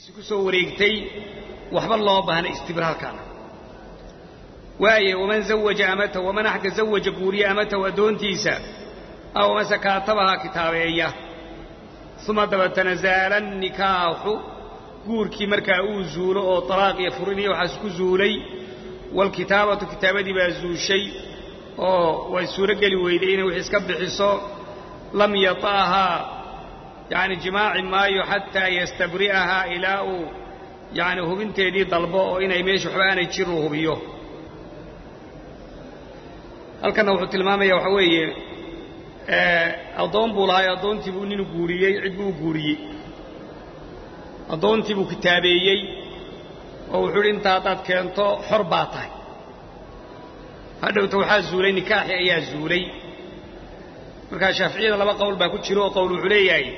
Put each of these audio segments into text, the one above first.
سكسو وريقتي وحب الله بهنا استبرار كان وايه ومن زوج أمته ومن أحد زوج قوري أمته ودون تيسا أو مسكاتبها كتابية ثم تنزل النكاح قوركي مركا أوزول أو طلاق يفرني وحسك زولي والكتابة كتابة بازو شيء والسورة قال ويدين وحسكب بحصو لم يطاها يعني جماع ما حتى يستبرئها إلى يعني هو بنت دي ضلبه إن يميش وحبان يتشره بيه هل كان وحط المامية وحوية أضون بولا أضون تبونين قوريي عدبو قوريي أضون تبو كتابيي وحول انتاطات كانتو حرباته هذا توحى الزولي نكاحي أيها الزولي مركا شافعية لما قول باكو تشيرو قولوا عليي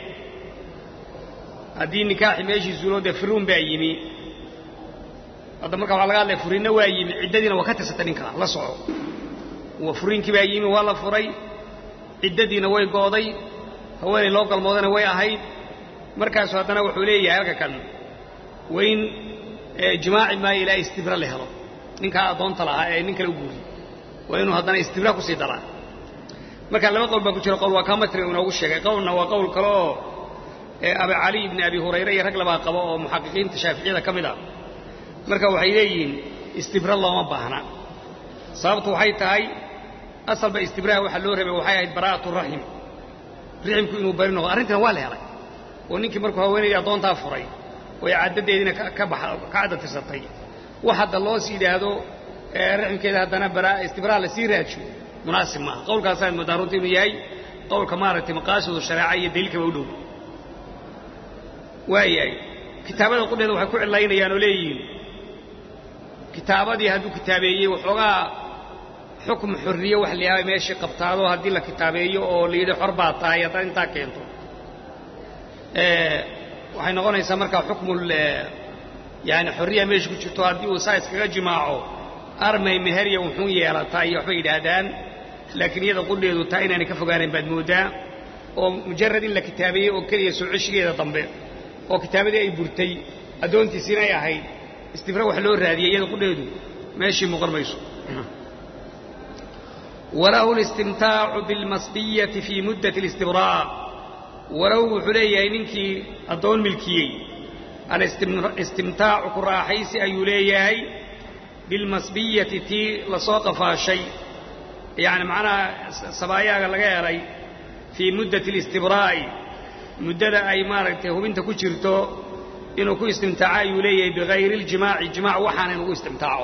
هذه نكاحي ماشي الزولو ده فرون بايمي هذا مركا وعلى قال فرين وايمي عددنا وكتا ستنكا لا صعو وفرين كي بايمي ولا فري عددنا واي قوضي هواني لوقع الموضان واي أهيد مركا سواتنا وحوليي هلكا كان وين جماع ما إلى استبرار له نكا أضون طلعها نكا لقولي وإنه هذا استبرار كسيدران marka laba qowl ba ku jira qowl waa ka matri uu noogu sheegay qowlna waa qowl kale oo Abu Ali ibn Abi Hurayra iyo rag laba qabo oo muhaqqiqiinta Shaafiiciyada kamid ah marka waxay leeyihiin istibraa lama baahna sababtu waxay tahay asalba istibraa waxa loo rabay waxay ahayd baraa'atu rahim riximku inuu barino arrintan waa la helay oo ninkii markuu haweenay adoonta furay way cadadeedina ka cadatisatay waxa loo siidaado riximkeeda hadana baraa istibraa la sii raajiyo مناسب معه قول كاسان مدارونتي وياي قول كمارتي مقاصد الشرعيه دليل كبودو وايي كتابه قدده waxay ku cilaynayaan oo leeyihiin kitaabadii hadu kitaabeeyay wuxuga xukm xurriye wax leeyahay meeshii qabtaado hadii la kitaabeeyo oo leeyahay xorba tahay inta keento waxay noqonaysaa marka xukmul yaani xurriye meeshii ku jirto hadii uu saas kaga jimaaco armay meheriya wuxuu yeelataa iyo waxba yiraahdaan laakiin iyada qudheedu taa inaan ka fogaanayn baad moodaa oo mujarrad in la kitaabeeyay oo kaliya soo cishigeeda dambe oo kitaabadii ay burtay adoontiisina ay ahayd istibraa wax loo raadiyay iyada qudheedu meeshii muqarmayso وله الاستمتاع بالمصبية في مدة الاستبراء ولو حليا إنك أدون ملكيي الاستمتاع كراحيس أيولياي بالمصبية تي لصاقفها شيء يعني معنا صبايا لغيري في مدة الاستبراء مدة أي مارته هو بنت كشرته إنه كو استمتاع يوليه بغير الجماع وحانا إنه استمتاعه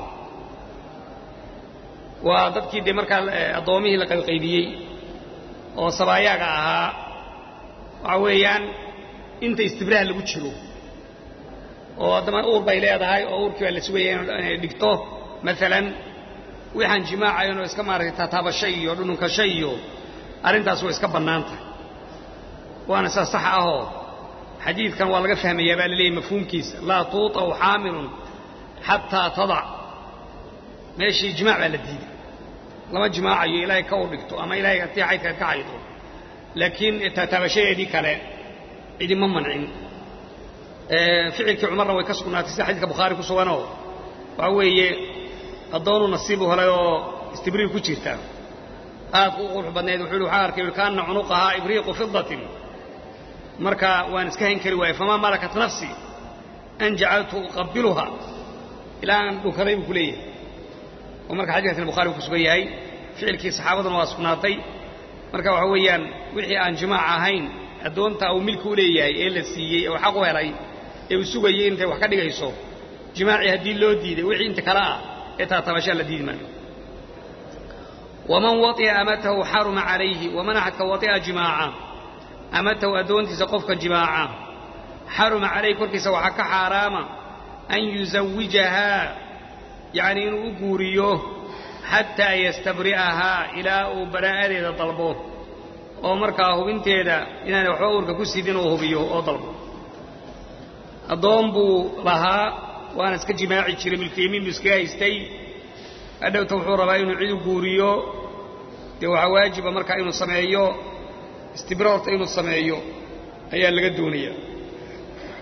وضدك دي مركا أضوميه لقد قيبيي وصبايا قاها وعويان انت استبراء اللي كشره ودما أور بايلادهاي أور كيال سويين دكتوه مثلا وحن جماعة إنه إسكمار تتابع شيء ودنو كشيء أرنتاس هو إسكبر نانته وأنا صح أهو حديث كان والله فهم يا بالي مفهوم كيس لا توطأ حامل حتى تضع ماشي جماعة على الدين لما جماعة إلهي كور دكتو أما إلهي أتيعي كعيطو لكن تتابع شيء دي كلا إذا ما منعين فعلك عمر ويكسكنا تستحيث كبخاري كسوانه وهو الضون نصيبه لا استبرير كجيرتا قول بدنيد وحلو حارك كان عنقها ابريق فضة مركا وان اسكهن كري فما ملكت نفسي ان جعلت اقبلها الى ان دكريب كليه ومركا حديث البخاري كسبيهي فعلك صحابتنا واسقناتي مركا waxa weeyaan wixii aan jamaaca ahayn adoonta oo milku leeyahay ee la siiyay oo xaq u helay ee sugayay inta wax ka dhigayso jamaaci hadii loo diiday wixii inta kala ah إتا تباشا الذين منه ومن وطئ أمته حرم عليه ومن أحد وطئ جماعة أمته أدون تسقفك جماعة حرم عليه كل سوحك حراما أن يزوجها يعني إنه أقوريه حتى يستبرئها إلى براءة إذا طلبوه ومركاه بنت إذا إنه حورك كسيدين وهو بيه أو طلبوه الضوء لها وانا اسك جماعي جري ملكيمين مسكا استي ادو توحور با انو عيد غوريو دي waxa waajib marka inuu sameeyo استبرار inuu sameeyo ayaa laga doonaya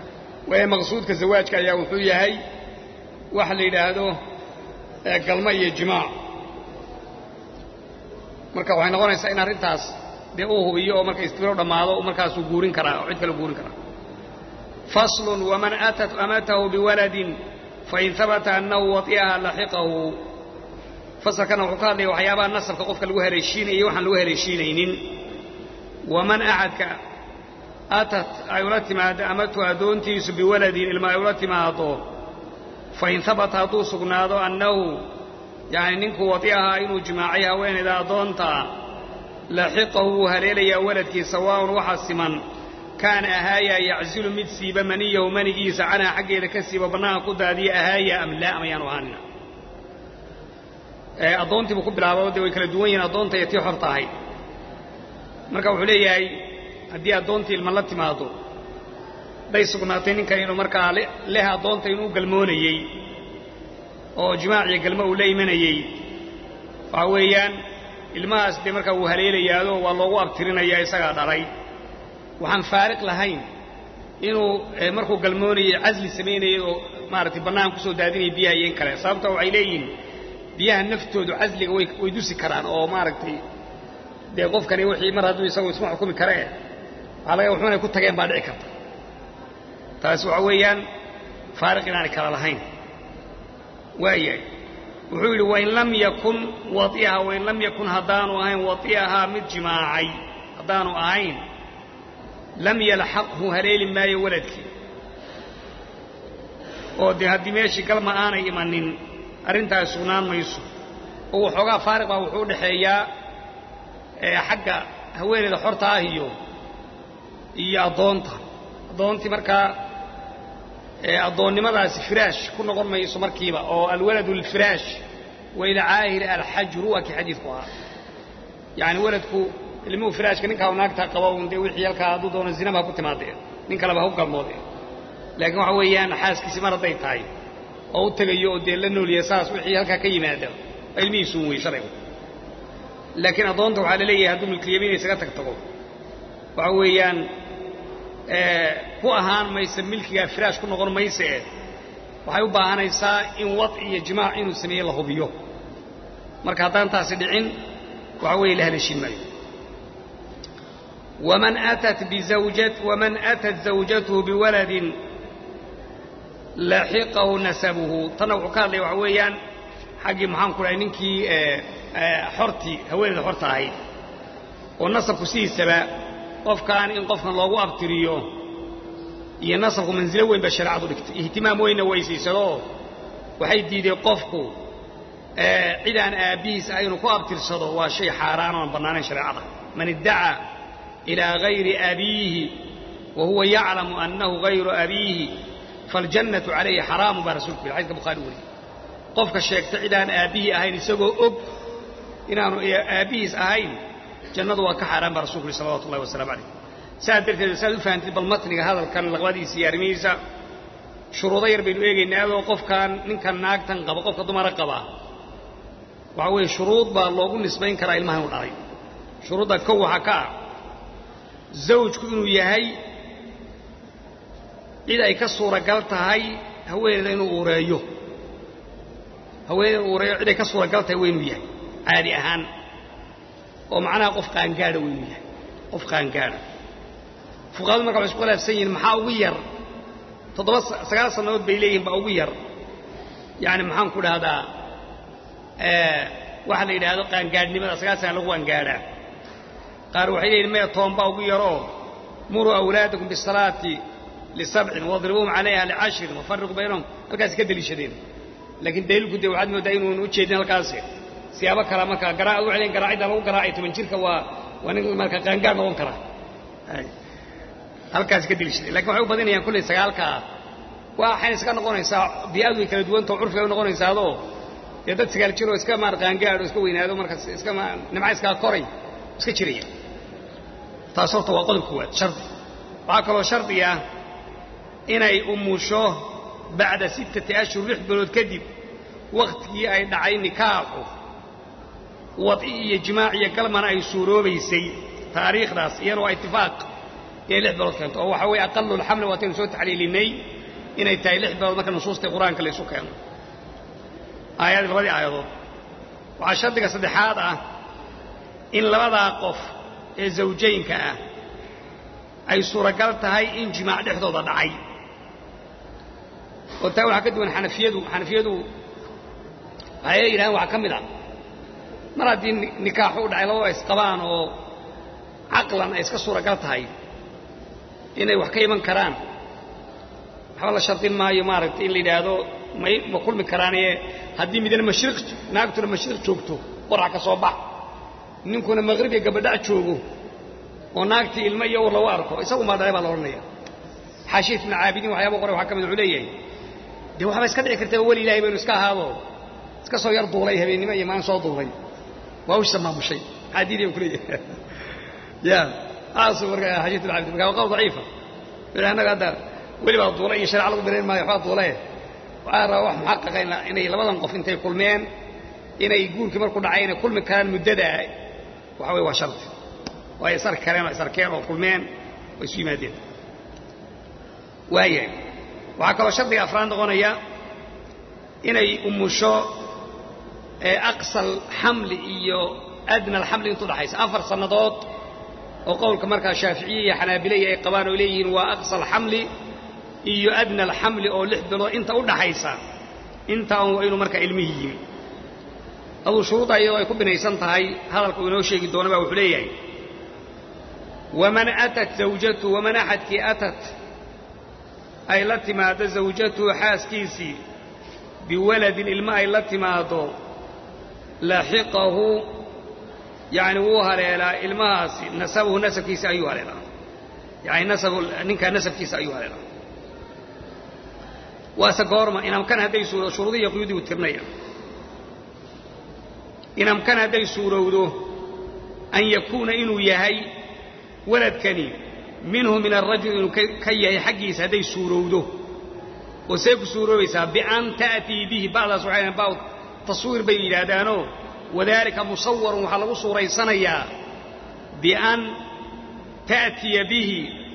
ومقصود كزواج كأيا وحوية هاي وحل هذا قلمي جماع marka waxay noqonaysaa in arintaas de uu hubiyo oo marka istiro dhamaado oo markaas uu guurin kara oo cid kale guurin kara faslun wa man atat amatahu biwaladin fa in thabata annahu wati'aha lahiqahu fasakana wuxuu ka hadlay waxyaabaha nasabka qofka lagu haleeshiinayo waxaan lagu haleeshiinaynin wa man ahadka atat ayulatimaad amatu adoontiisu biwaladin ilma ayulatimaado fa in thabata adu sugnaado annahu يعني نينكو وطيها إنو جماعيها وين إذا أضونتا لحقه هليليا ولدك سواء وحسما كان أهايا يعزل مدسيب منيه ومنيجيس عنها حقي لكسيب بناها قد هذه أهايا أم لا أم يانوهاننا أضونتي بقبل عبادة ويكلا دوين أضونتا يتيحر طاهي مركا وحليا هدي أضونتي الملتي ماضو دايسو قناطينين كان إنو مركا لها أضونتا إنو قلموني oo jimaaciga galmo uu leeyahay waxa weeyaan ilmahaas de marka uu haleelayaado waa loogu abtirinayaa isaga dhalay waxaan faariq lahayn inuu markuu galmoonayay azli sameeyay oo maartay banaan ku soo daadinay biyaha yeen kale sababta waxay leeyihiin biyaha naftoodu azliga way dusi karaan oo maartay de qofkani wixii mar hadduu isagu isma xukumi kare waxa laga wuxuuna ku tageen baa dhici karta taas waxa weeyaan faariq inaan kala lahayn وايه وحول وإن لم يكن وطئها وإن لم يكن هدانو أهين وطئها من جماعي هدانو أهين لم يلحقه هليل ما يولدك ودي هدي ماشي كلمة أنا إيمانين أرنتها سنان ميسو وحوغا فارقة وحود حياء حقا هوين إذا حرتها هيو إيا أضونتي مركا أضونimadaas firaash ku noqon mayso markiiba oo alwaladu alfiraash wayla aahir alhajr wa ki hadithku yaani waladku ilmu firaashka ninka wanaagta qabo undee wixii halka aad doono zinaba ku timaadeen nin kale ba u galmoodeen laakiin waxa weeyaan xaaskiisa maraday tahay oo u tagayo oo dee la nooliye saas wixii halka ka yimaado ilmihiisu way sharciga laakiin adoonta waxa la leeyahay haduu milkiyabiin isaga tagtago waxa weeyaan ku ahaan maysa milkiga firaash ku noqon maysa waxay u baahanaysaa in wad iyo jimaac inuu sameeyo la hubiyo marka hadaan taasi dhicin waxa weey la haleeshin maayo ومن أتت زوجته بولد لاحقه نسبه تنوع كان لي وحويان حقي محان كل نينكي حرتي هوين حرتها هي والنسب كسي سبا قف كان إن قفنا الله أبتريو ينسق منزله وين بشرع ضدك اهتمام وين ويسيسلو وحيدي دي قفكو عدان أبيس أينو كو أبترصدو وشيء حاران وبنان شرعه من ادعى إلى غير أبيه وهو يعلم أنه غير أبيه فالجنة عليه حرام برسولك في الحديث البخاري قفك الشيخ عدان أبيه أهين سقو أب إنه أبيس أهين جنة وكحرام برسولك صلى الله وسلم عليه سادرت الرسالة فانت بالمتن هذا كان لغوادي سيار ميسا شروطي يربين ويجي إن هذا وقف كان كان ناق تنقب قف ضمر قبا وهو شروط بالله نسبين كرا المهم والعري شروط كو حكا زوجك إنه يهي إذا يكسر قلتها هاي هو إنه أوريه هو أوريه إذا يكسر قلتها وين يهي عادي أهان ومعنا قف كان قاعد وين يهي قف كان قاعد فقال ما قبل شغله سين محاوير تضرس سجال سنوات بيليهم بأوير يعني محام كل هذا واحد إذا هذا كان قاعد نمر سجال سنة لغوان قاعد قالوا حين ما يطهم بأويروا مروا أولادكم بالصلاة ل7 واضربوهم عليها ل10 وفرقوا بينهم الكاس كده شديد لكن دليل كده وعد مدين ونوتشيدين الكاس سيابا كلامك قراء وعلين قراء ده لو قراء من شركة ونقول ما كان قاعد ما قراء halkaas ka dilishay laakiin waxa u badan yahay kulay sagaalka waxaan iska noqonaysaa biyadu kala duwan oo curfiga u noqonaysaa dad sagaal jiro iska marqaan gaaro iska weynaado markaas iska nimca iska koray iska jiraya taasoo waa qodob kuwaad shardi waxa kale oo shardi ah inay umusho bacda 6 ashhur 6 bilood kadib waqtigii ay dhacay nikaaxu wadi iyo jimaaciya kalmana ay suuroobaysay taariikhdaas iyadoo ittifaaq يلعب بلد كانت أو حوي أقل الحمل واتين سوى تحليليني inay tahay 6 bilood marka nusuusta quraanka la isu keeno aayad labadii aayadood waxa shardiga saddexaad ah in labada qof ee zawjaynka ah ay suuragal tahay in jimaac dhexdooda dhacay oo taa waxa ka duwan xanafiyadu ay yiraahdaan waxa kamid ah mar haddii nikaaxu dhacay labada is qabaan oo aqlan ay iska suuragal tahay inay wax ka iman karaan waxa la shartin maayo maaragtay in la yiraahdo ma kulmi karaan haddii midna mashriq naagtuna mashriq joogto qorax ka soo bax ninkuna maghribiga gabadha joogo oo naagtii ilmo iyo lagu arko isagu ma dhalay baa la oranaya xaashid ibn aabidin waxyaabo qoray waxa kamid u leeyahay dee waxa iska dhici kartaa wali ilaahay baynu iska ahaado iska soo yar duulay habeenimo iyo maan soo duulay waa uu samaamushay xadiidii ku leeyahay ya aasu marka xaashid ibn aabidin marka qawl daciifa ilaahna hada wali baa duulay iyo sharci lagu dareen maayo waxa duulay waxa wax muhaqqaqayna inay labadan qof intay kulmeen inay guurkii markuu dhacay inay kulmi karaan muddada waxa way waa sharti way sarkeen oo kulmeen way soo yimaadeen waayay waxa kale shartiga afraan noqonaya inay umusho aqsal hamli iyo adna alhamli intu dhaxaysa 4 sanadood oo qowlka marka Shaafici iyo Xanaabila ay qabaan oo leeyihiin waa aqsal hamli iyo adna alhamli oo 6 bilood inta u dhaxaysa inta oo inuu marka ilmihi yimi أبو شروط أيضا يكون بنيسان تهي هذا الكون شيء دون ما وحليه ومن أتت زوجته ومن أحد كي أتت أي التي ما أتت زوجته حاس كيسي بولد الماء التي ما أتو لاحقه يعني وها ليلا الماء نسبه نسب كيسي أيها ليلا يعني نسبه نكا نسب كيسي أيها ليلا واسقورما إن أمكان هذه شروطية قيودي والترنية إن أمكن هذا سوروده أن يكون إنه يهي ولد كني منه من الرجل إنه كي يهي حقيس هذا سوروده وسيف سوروده بأن تأتي به بعض سبحانه بعض تصوير بين هذانه وذلك مصور وحلو صوري صنيا بأن تأتي به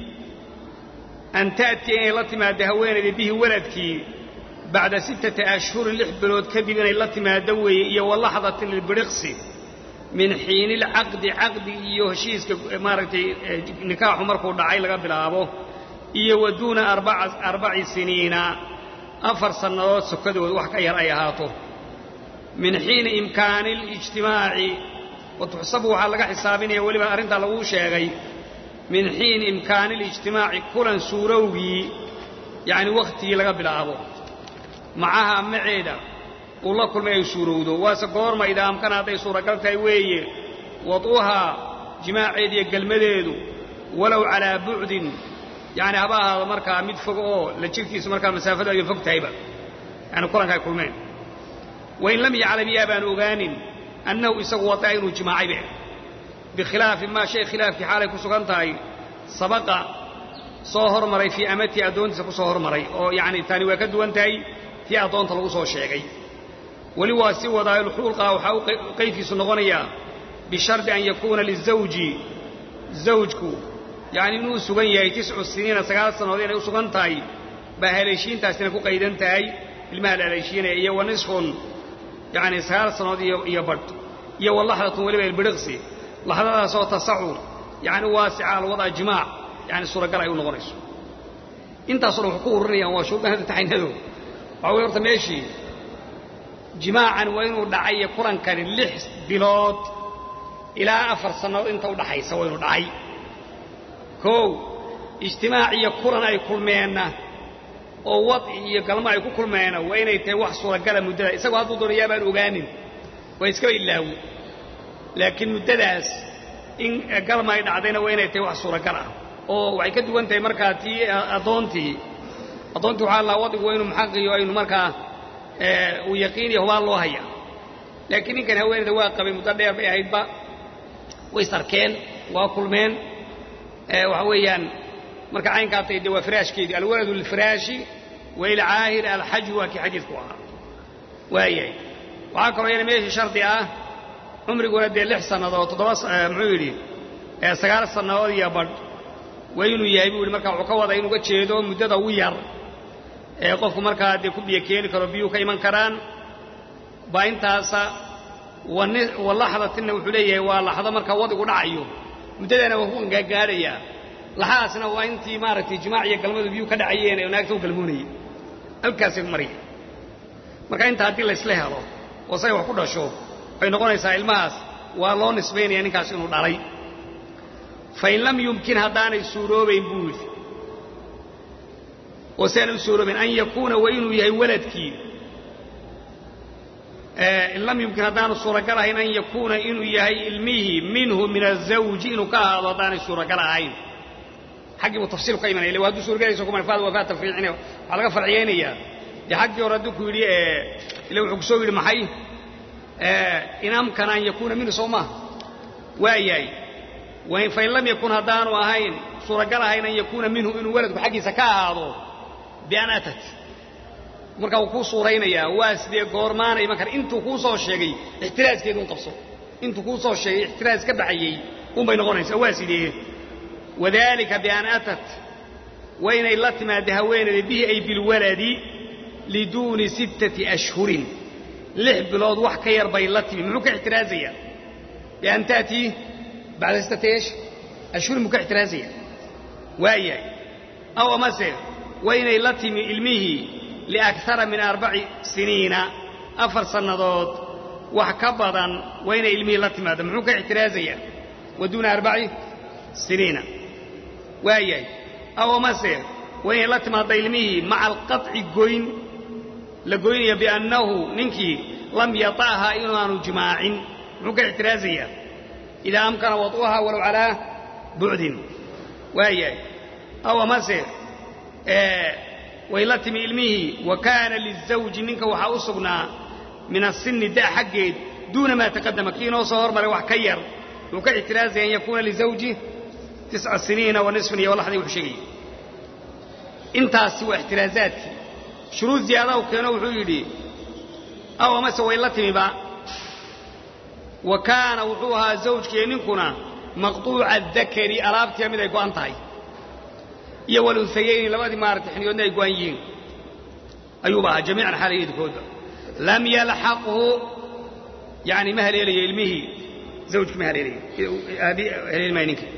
أن تأتي التي ما دهوين به ولدك بعد 6 أشهر الإحبلود كبيرا التي ما دوي واللحظة البرقسي من حين العقد عقد يهشيس مارتي نكاح مركو دعي لقبل أبوه ودون 4 سنين 4 سنوات سكدوا وحكا يرأيهاته من حين إمكان الاجتماع وتحسبوا على حسابين ولما أرنت له شيء من حين إمكان الاجتماع كلا سوروي يعني وقتي لقبل أبوه معها معيدة والله كل ما يسوروده واسقور ما إذا أمكن هذا يسورة قلتها ويه وضوها جماع عيدي قلمديدو ولو على بعد يعني هباها مركا مدفقه لتشكيس مركا مسافة يفق تايبا يعني كلها كل مين وإن لم يعلم يابان أغان أنه يسوى طائر جماعي به بخلاف ما شيء خلاف في حالة كسوغانتاي سبق صهر مري في أمتي أدون سكو صهر مري أو يعني تاني وكد وانتاي في أدون تلغوصه الشيء ولواسي وضع الحلقة وحاو قيفي سنغنيا بشرط أن يكون للزوج زوجكو يعني إنه سغنيا 9 سنين 9 سنوات سغنتاي بهالشين تاسنكو قيدنتاي المال عليشين إيا ونصف يعني 9 سنوات يبرد إيا واللحظة ولبا البرغسي لحظة صوت تصعور يعني واسعة الوضع جماع يعني السورة قال أيون غريس انت صورة حقوق الرنية وشوق هذا تحين هذو أو يرتم إيشي جماعا وينو دعي قران كان اللحس بلاد إلى 4 سنوات انت ودحي سوينو دعي كو اجتماعي قران أي كل مينا أو وضعي قلما يكون كل مينا وين يتي wax soo gala mudada isagu haduu doonaya baan ogaanin way iska ilaaw laakiin mudadaas in galma ay dhacdayna way inay tahay wax soo gala oo way ka duwan tahay marka tii adoontii waxa la wadi waynu maxaqiyo aynu marka uu yaqiin iyo waa loo haya laakiin in kan haweeneyda waa qabay muddo dheer bay ahaydba way sarkeen waa kulmeen waxa weeyaan marka aynka tahay waa firaashkeedii alwaladu lilfiraashi wa ila aahir alhajwa ki hadithku aha waayay waxa kale in meeshii shardi ah umriguna 6 sanadood 7 muxuu yiri 9 sanadood iyo badh waynu yahay buu marka wuxuu ka wada inuu ka jeedo muddada ugu yar qofku markaa dee ku biyo keeni karo biyuu ka iman karaan baa intaasa walaxdatina wuxuu leeyahay waa laxdo markaa wadigu dhacayo muddadana waa ku gaagaadhayaa laxadaasna waa intii maaragtay jimaac iyo galmadu biyuu ka dhacayeen ee naagta u galmoonayay halkaasay mariya marka inta haddii la isla helo oo say wax ku dhasho waxay noqonaysaa ilmahaas waa loo nisbaynaya ninkaas inuu dhalay fain lam yumkin haddaanay suuroobayn buu yidhi oo si aanay u suuroobayn an yakuuna waa inuu yahay waladkii in lam yumkin haddaanu suuragal ahayn an yakuuna inuu yahay ilmihii minhu min azawji inuu ka ahaado haddaanay suuragal ahayn xaggii buu tafsiil ka imanaya ille hadduu suuragalayso kuma faad wafaatan fiicine waxaa laga farciyeynayaa dee xaggii hore hadduu ku yidhi ille wuxuu ku soo yidhi maxay in amkana an yakuuna minhu soo maaha waa yahay fain lam yakun haddaanu ahayn suuragal ahayn an yakuuna minhu inuu waladku xaggiisa ka ahaado bian atat markaa wuu kuu suuraynayaa waa sidee goormaanay iman kara intuu kuu soo sheegay ixtiraaskeedu un qabso intuu kuu soo sheegay ixtiraas ka baxayey unbay noqonaysaa waa sidee wadalika bian atat waa inay la timaada haweenayda bihi ay bilwaladi liduuni 6 ashhurin 6 bilood wax ka yar bay la timi muxuu ka ixtiraasayaa bian taatii bacda 6 ashhurin buu ka ixtiraasayaa waayahay aw amase waa inay la timi ilmihii liakara min 4 siniina 4 sannadood wax ka badan waa inay ilmihii la timaado muxuu ka ixtiraasayaa waduuna 4 siniina waayahay aw amase waa inay la timaado ilmihii maca alqaطci goyn la goynaya biannahu ninkii lam yata'ha inaanu jimaacin muxuu ka ixtiraasayaa idaa amkana wad'uha walow calaa bucdin waayahay aw amase way la timi ilmihii wa kaana lizawji ninka waxaa u sugnaa min asinni da' xaggeed duuna maa taqadama kii inoo soo hormaray wax ka yar wuxuu ka ixtiraazaya an yakuuna lizawji 9 siniina wa nisfin iyo walaxdii wuxuu sheegayay intaasi waa ixtiraazaadkii shuruud ziyaadaha u keeno wuxuu yidhi aw amase way la timiba wa kaana wuxuu ahaa zawjkiiyo ninkuna maqtuuca adakari alaabtiya mid ay go'an tahay iyo walunsayayni labadii maaragtay xiniyoodna ay go'an yihiin ayuuba ahaa jamiican xaalayadkooda lam yalxaqhu yani ma haleelayo ilmihii zawjkii ma haleelayo maayo ninkii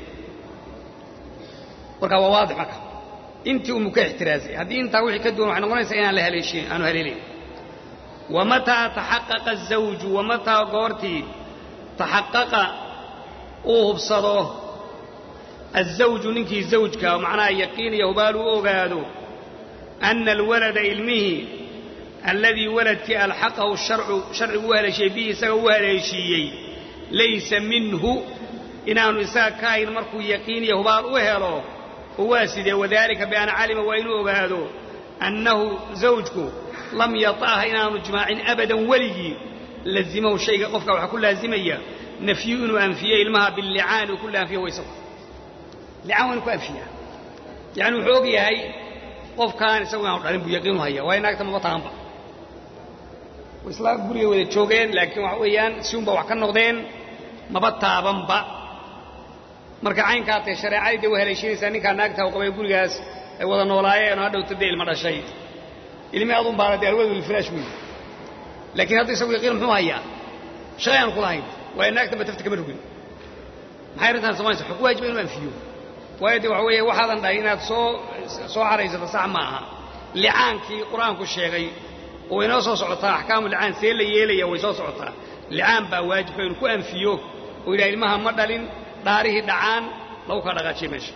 marka waa waadix marka intii umu ka ixtiraazay haddii intaa wixii ka duwan waxay noqonaysaa inaan la haleeshin aanu haleelayn wamataa taxaqaqa azawju wamataa goortii taxaqaqa uu hubsado الزوج ننكي زوجك ومعناه يقين يهبال أوغادو أن الولد علمه الذي ولد ألحقه الشرع وهل شيء به سوهل شيء ليس منه إنه نساء كائن مركو يقين يهبال أوهلو وواسد وذلك بأن علم وإن أوغادو أنه زوجك لم يطاه إنه جماع أبدا ولي لزمه الشيء قفك وحكول لازمية نفيه وأنفيه إلمها باللعان وكل أنفيه ويسوه لعوان ku afiya yaani wuxuu og yahay qofkaan isagu aan dhalin buu yaqiin haya waa inaagta ma taanba isla guriga wada joogeen laakiin wax weeyaan si uun ba wax ka noqdeen maba taabanba marka caynka ta shariicada way haleeshinaysaa ninka naagta uu qabay gurigaas ay wada noolaayeen oo hadhow tadeel ma dhashay ilmi aad u baaraday alwadu filaash weey laakiin hadda isagu yaqiin muxuu haya shay'an kulahayn waa inaagta ma tafta kama rugin maxay rintaan samaysaa xog waajib inuu anfiyo ويدي وحويه وحداً داينات سو عريزة صح معها لعانكي قرآن كل شيء وينوصو صعطا أحكام اللعان سيلي يلي ويسو صعطا لعان بواجب ينكو أنفيوه وإلى المها مدلين داره دعان لو كان غاتشي ماشي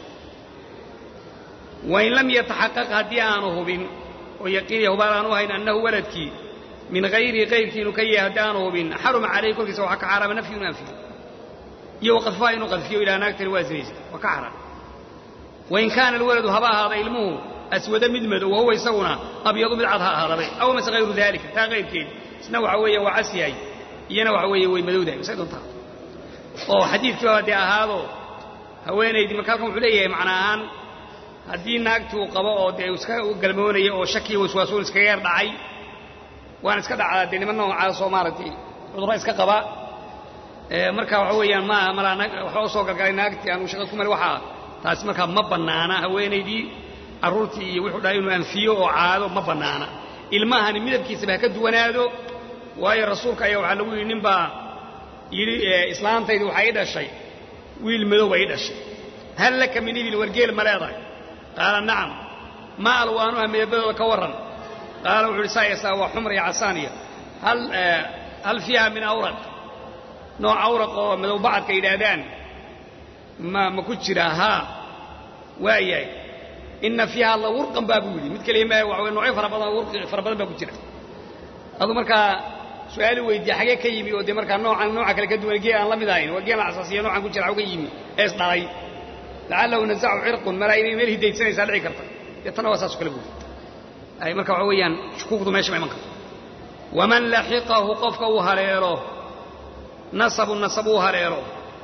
وإن لم يتحقق هديانه بن ويقين يهبارانه إن أنه ولدك من غيرك نكي هديانه بن حرم عليه كل سوى حق عرب نفي ونفي يوقف فاين وقذفيه إلى ناكت الوازنيز وكعرب وإن كان الولد هبا هذا علمه أسود مدمد وهو يسونا أبيض بالعضها هذا أو مس غير ذلك تا غير كين سنوع عوية وعسياي ينوع عوية ومدودة يسيد انتهى أو حديث كوادي هذا هوين يدي مكانكم عليه معناهان هدين ناكتو قباء دي وقلموني أو شكي وسواسون اسكير دعي وأنا اسكدع على ديني منه على صومارتي وضرا اسكا قباء مركا عوية ما وحوصو قلقالي ناكتي أنا وشغلكم الوحا taas marka ma banaana haweenaydii carruurtii iyo wuxuu dhahay inuu anfiyo oo caado ma bannaana ilmahani midabkiisaba ha ka duwanaado waayo rasuulka ayaa waxaa lagu yidhi nin baa yidhi islaantaydi waxaa ii dhashay wiil madow baa ii dhashay hal laka min ibil wargeel ma leedahay qaala nacam maa alwaanuha midabadooda ka warran qaala wuxuu yidhi saayasa waa xumr iyo casaaniya hal fiiha min awraq nooc awraq oo madow bacadka yidhaahdaan ma ku jira haa waayahay inna fiiha la wurqan baa buu yidhi mid kaliya maahe waxa noocyo fara badan baa ku jira aduu markaa su'aali weydiiya xagee ka yimi oo dee markaa nooca kale ka duwan geel aan la mid ahayn waa geel asaasiya noocan ku jira xagu ka yimi ee is dhalay lacallahu nazacu cirqun malaa inay meel hidaysanaysaa dhici karta dee tana waa saasoo kale buuri ay marka waxa weeyaan shukuuqdu meesha ma iman karto waman laxiqahu qofka uu haleelo nasab uu haleelo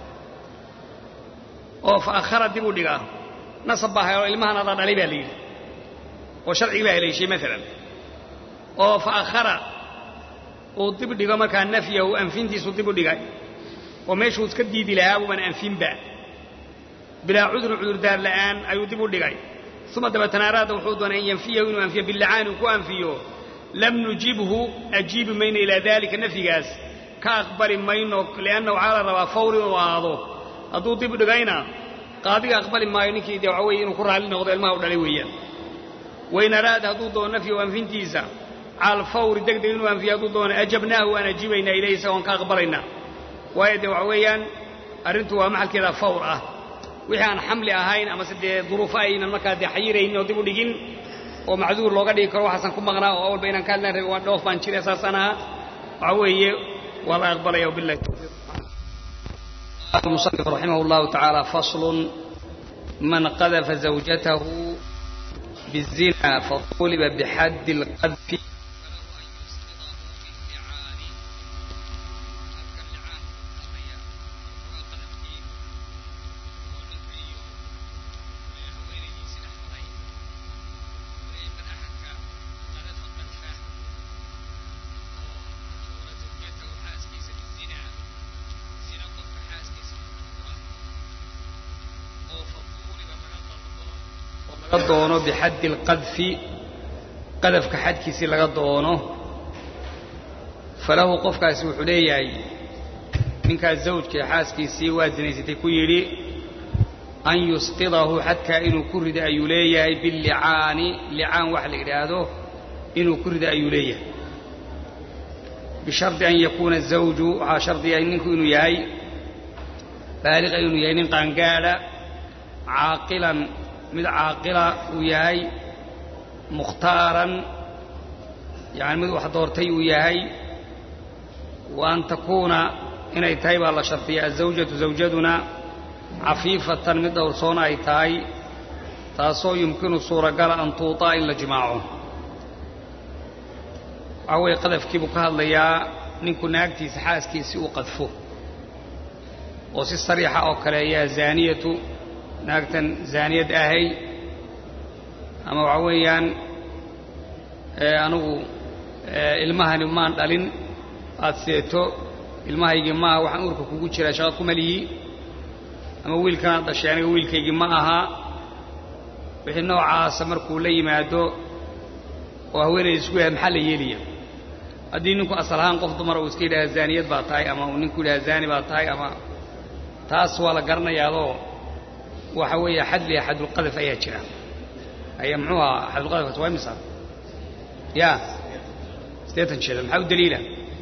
oo fa akhara dib u dhigaa nasab baa haleelo ilmahan adaa dhalay baa la yidhi oo sharcigi baa haleeshay maalan oo fa akhara uu dib dhigo markaa nafyahu anfintiisu dib u dhigay oo meeshuu iska diidi lahaa buuban anfinba bilaa cudurdaar la'aan ayuu dib u dhigay uma dabeetana araada wuxuu doonay an yanfiyahu inuu anfiyo billicaani uu ku anfiyo lam nujibhu ajiibi mayno ilaa daalika nafyigaas ka aqbali mayno liannahu waxaa la rabaa fawri inuu ahaado hadduu dib u dhigayna qaadiga aqbali maayo ninkii dee waxa weeye inuu ku raalli noqdo ilmaha u dhalay weeyaan wain araada hadduu doono nafyahu anfintiisa cala alfawri degdeg inuu anfiyo hadduu doono ajabnaahu waan ajiibaynaa ilayhi isagoon ka aqbalaynaa waayo dee waxa weeyaan arrintu waa maxalkeeda fawr ah wixii aan xamli ahayn amase dee duruufo aynan markaa dee xayiraynin oo dib u dhigin oo macduur looga dhigi karo waxaasan ku maqnaa oo awalba inaan ka hadlaan rabin waan dhoof baan jira saasaan ahaa waxa weeye waa la aqbalaya wabillahi tawfiiq المصنف رحمه الله تعالى فصل من قذف زوجته بالزنا فطولب بحد القذف doono bixaddi alqadfi qadafka xadkiisii laga doono falahu qofkaasi wuxuu leeyahay ninkaas zawjka ee xaaskiisii waa zinaysatay ku yidhi an yusqidahu xadkaa inuu ku rido ayuu leeyahay billicaani licaan wax la yidhaahdo inuu ku rido ayuu leeyahay bishardi an yakuuna zawju waxaa shardiya ninku inuu yahay baaliqa inuu yahay nin qaangaadha caaqilan mid caaqila uu yahay mukhtaaran yani mid wax doortay uu yahay wa an takuuna inay tahay baa la shardiya azawjatu zawjaduna cafiifatan mid dhowrsoon ay tahay taasoo yumkinu suuragala an tuutaa in la jimaaco waxaa weeye qadafkii buu ka hadlayaa ninku naagtiisa xaaskiisii uu qadfo oo si sariixa oo kale yaa zaaniyatu naagtan zaaniyad ahay ama waxa weeyaan anugu ilmahani maan dhalin aad seeto ilmahaygii maaha waxaan uurka kugu jiraa shaqa kuma lihi ama wiilkanaad dhashay aniga wiilkaygii ma aha wixii noocaasa markuu la yimaado oo haweenayda isku yahay maxaa la yeelaya haddii ninku asal ahaan qof dumara uu iska yidhaha zaaniyad baa tahay ama uu ninku yidhaha zaani baa tahay ama taas waa la garanayaadoo waxa weeye xadli xadulqadaf ayaa jira ayaa muxuu ahaa xadulqadafkaas waa imisa ya 80 jeeda maxaa u daliila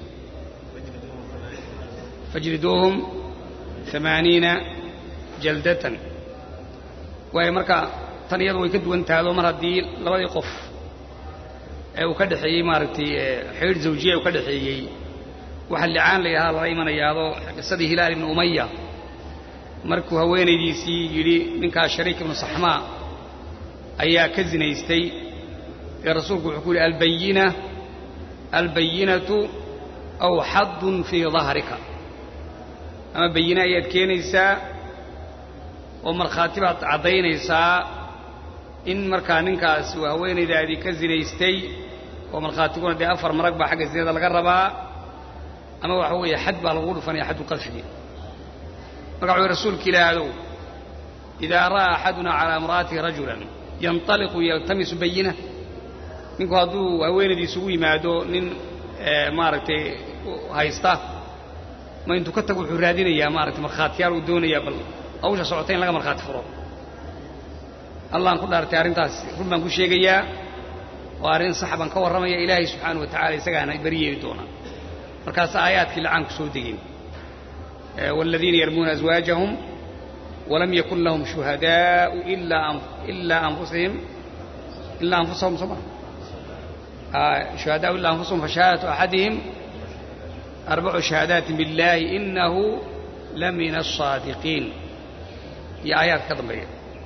fajliduuhum 80 jaldatan waayo marka tan iyadu way ka duwan taado mar haddii labadii qof ee uu ka dhaxeeyey maaragtay xiriir zawjiya uu ka dhaxeeyey waxa licaan la yidhaha lala imanayaado qisadii hilaal ibn umaya markuu haweenaydiisii yidhi ninkaa shariik ibnu saxmaa ayaa ka zinaystay ee rasuulku wuxuu ku yidhi albayinatu aw xaddun fii dahrika ama bayina ayaad keenaysaa oo markhaati baad caddaynaysaa in markaa ninkaas uu haweenaydaadii ka zinaystay oo markhaatiguna dee 4 marag baa xagga zinada laga rabaa ama waxa weeye xad baa lagu dhufanaya xadulqadfigi marka wuxuu rasuulka ilaahadow idaa ra'aa axaduna calaa imra'atihi rajulan ينطلق يلتمس بينة نinku hadduu haweenadiisa ugu yimaado nin maaragtay haysta ma intuu ka tago wuxuu raadinayaa maaragtay markhaatiyaal uu doonayaa bal hawsha socotay in laga markhaati furo allah ku dhaartay arrintaas run baan ku sheegayaa waa arrin sax baan ka warramaya ilaahay subxaanahu wa tacaala isagaana bariyeeli doona markaas aayaadkii lacaanku soo degeen والذين يرمون أزواجهم ولم يكن لهم شهداء إلا أنفسهم سبحانه شهداء إلا أنفسهم فشهادة أحدهم 4 شهادات بالله إنه لمن الصادقين يا آيات كذا مريم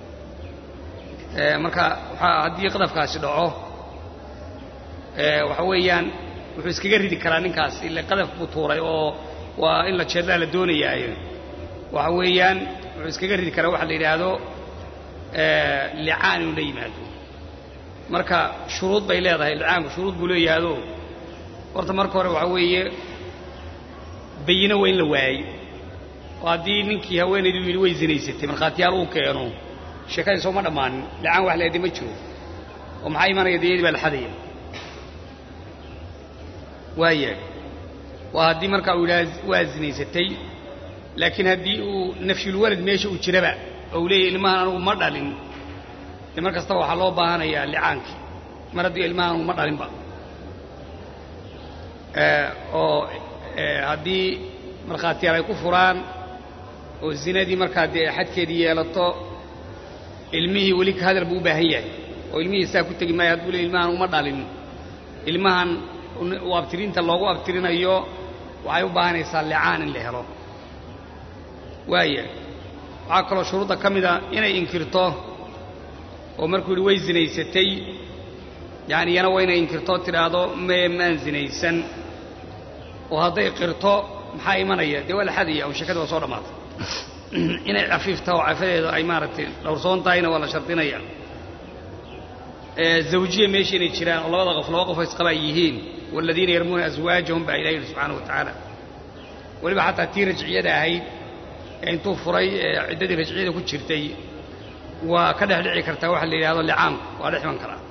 marka haddii qadafkaasi dhaco waxa weeyaan wuxuu iskaga ridi karaa ninkaas ilaa qadaf buu tuuray oo waa in la jeedla la doonayaayo waxa weeyaan wuxuu iskaga ridi karaa waxa la yiraahdo li'aan inuu yimaado marka shuruud bay leedahay li'aanku shuruud buu leeyahay horta marka hore waxa weeye bayina weyn la waayay oo haddii ninkii haweenaydu yiri way zinaysatay markhaatiyaal uu keeno sheekada soo ma dhamaan li'aan wax leeyahay ma jiro oo maxay imanaya deeyay baa la xadaya waayahay وهذه مركا وازنيستي لكن هذه نفس الولد ماشي وجربا أو ليه المهن أنا ومرضلين المركا استوى حلو بهانا يا لعانك مرضي المهن ومرضلين بقى أو هذه مركا تياري كفران والزنا دي مركا دي حد كدي لطو علمي ولك هذا البوبة هي وعلمي ساكت ما يقول المهن ومرضلين المهن وابترين تلاقوا وابترين أيوه waxay u baahanaysaa li'aan in la helo waaye waxa kale shuruuda kamida inay inkirto oo markuu way zinaysatay yaani yana wayna inkirto tiraado ma zinaysan oo haday qirto maxay imanaya de wala xadiya oo shakada soo dhamaatay inay afiifta oo afadeedo ay maaragtay dhowrsoon taayna wala shartinaya zawjiye meeshii inay jiraan oo labada qof isqaba yihiin والذين يرمون أزواجهم بإله سبحانه وتعالى ولما حتى تي رجعية هاي يعني توفري عدة رجعية كنت شرتي وكده لعي كرتوح اللي هذا اللي عام وعليه من كلام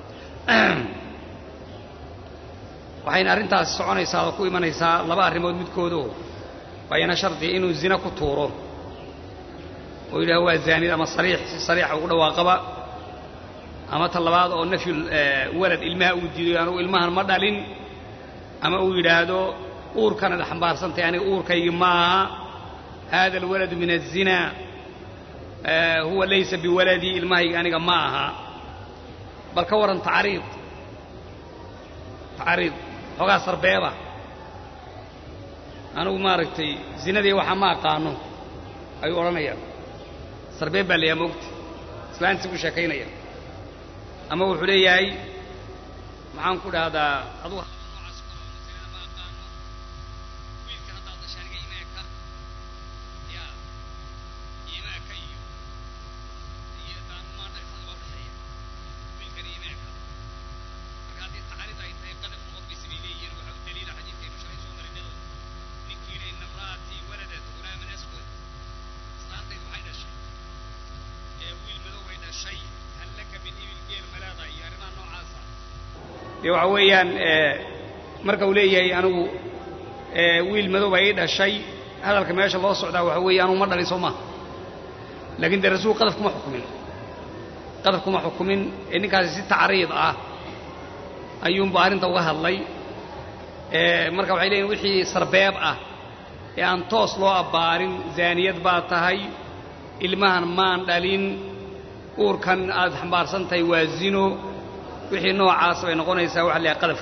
وحين أرنتها السعون يساعد كوي من يساعد لبا الرمود متكودو وين شرطي إنه الزنا كطوره وإذا هو الزاني لما صريح وقول واقبا أما طلبات أو نفي ولد الماء وديانه والمهر مدلين أما أقول هذا أور كان الحمبار سنت يعني أور كيما هذا الولد من الزنا هو ليس بولدي الماء يعني معها بل كورا تعريض هو صار بيضة أنا وماركتي زنا دي وحما قانون أي ورانيا صار بيبة اللي يموت سلان سبوا شكينيا أما وحلياي معهم كل هذا أضوء waxa weeyaan marka uu leeyahay anigu wiil madow ay dhashay hadalka meesha loo socdaa waxa weeyaan uu ma dhalin Soomaa laakiin rasuul qadaf kuma xukumin ninkaas si taariid ah ayuu baarinta uga hadlay marka waxay leeyihiin wixii sarbeeb ah ee aan toos loo abaarin zaaniyad baa tahay ilmahan maan dhalin uurkan aad xambaarsantahay waa zino wixii noocaas ay noqonaysaa waxa la qadaf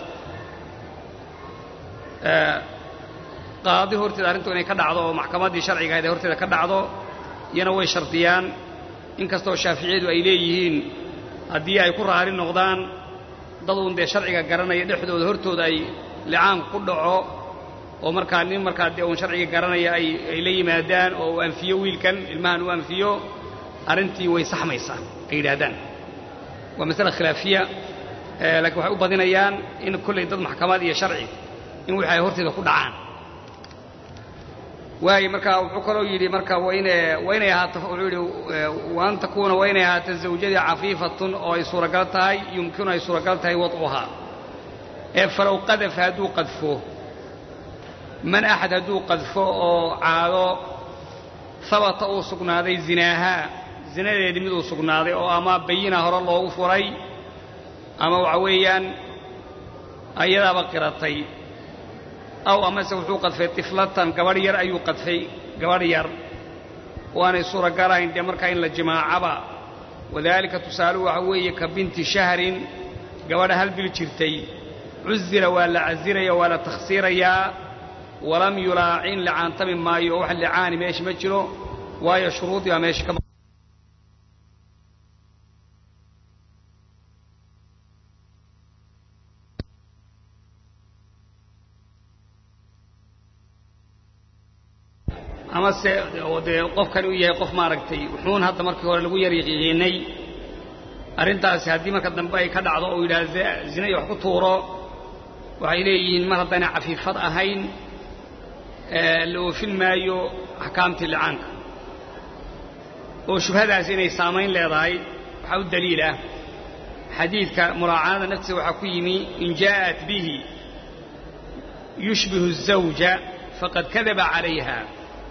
qaadi horteeda arintu inay ka dhacdo oo maxkamadii sharciga ah horteeda ka dhacdo yana way shartiyaan in kastoo shaafiiciyadu ay leeyihiin haddii ay ku raari noqdaan dad uun dee sharciga garanaya dhexdooda hortooda ay li'aan ku dhaco oo markaa nin markaa dee uun sharciga garanaya ay la yimaadaan oo uu anfiyo wiilkan ilmahan uu anfiyo arrintii way saxmaysaa ay yidhaahdaan waa masala khilaafiya laakiin waxay u badinayaan in kullay dad maxkamad iyo sharci in wixii ay horteeda ku dhacaan واي مركا وحكروا يدي مركا وين وأن تكون وين تزوجي عفيفة أو يصور قلتها يمكن أن يصور قلتها وضعها فلو قذف هدو قذفوه من أحد هدو قذفوه أو عادو ثبت أو سقنا هذه زناها زنا يدمدو سقنا هذه أو أما بينا هر الله فري أما وعويا أيضا بقرتي أو أما سوحو قذفي طفلة قبرير أيو قذفي قبرير وأنا صورة قرأين دمركين للجماعة عبا وذلك تسألوا عوية كبنت شهر قبر هل بالجرتي عزر ولا عزر ولا تخسير يا ولم يلاعين لعان تم ما يوح لعان ماش مجرو ويا شروط يا ماش كما أما قف كانوا يا قف ما ركتي وحون هذا مركي هو اللي يريقيني أرنتاس هذه ما كدم باي كذا عضو إلى زنا يحكوا طورا وعليه مرة ثانية عفيفة أهين لو في المايو حكامت اللي عنك وشوف هذا زين سامين لراي حاول دليله حديث كمراعاة نفسه وحكيمي إن جاءت به يشبه الزوجة فقد كذب عليها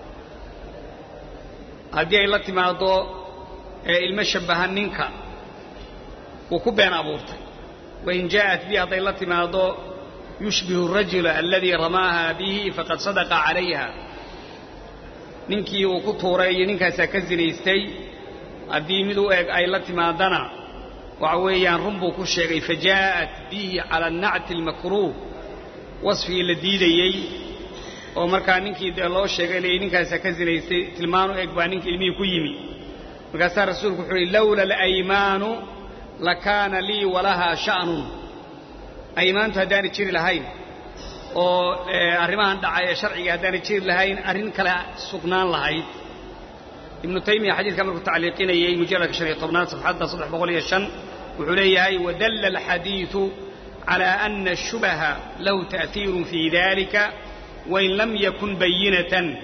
هذه التي ما ضو المشبه منك وكبين أبورته وإن جاءت به هذه التي ما ضو يشبه الرجل الذي رماها به فقد صدق عليها ننكي وكطوري ننكا سكزني استي هذه مدو أي التي ما دنا وعويا رمبو كشغي فجاءت به على النعت المكروه وصفه الذي ومركا نينكي الله شيغay ninkaas ka zinaystay tilmaano eeg baa ninka ilmihi ku yimi markaas rasuulku wuxuu lawla al-aymanu lakana li walaha sha'nun aymaantu hadaan jiri lahayn oo arrimahan dhacay sharciga hadaan jiri lahayn arrin kala sugnaan lahayd ibn taymiya xadiidka markuu tacliiqinayay mujallad 15 safxada 305 wuxuu leeyahay wadalla al-hadithu ala anna ash-shubaha law ta'thirun fi dhalika وإن لم يكن بينة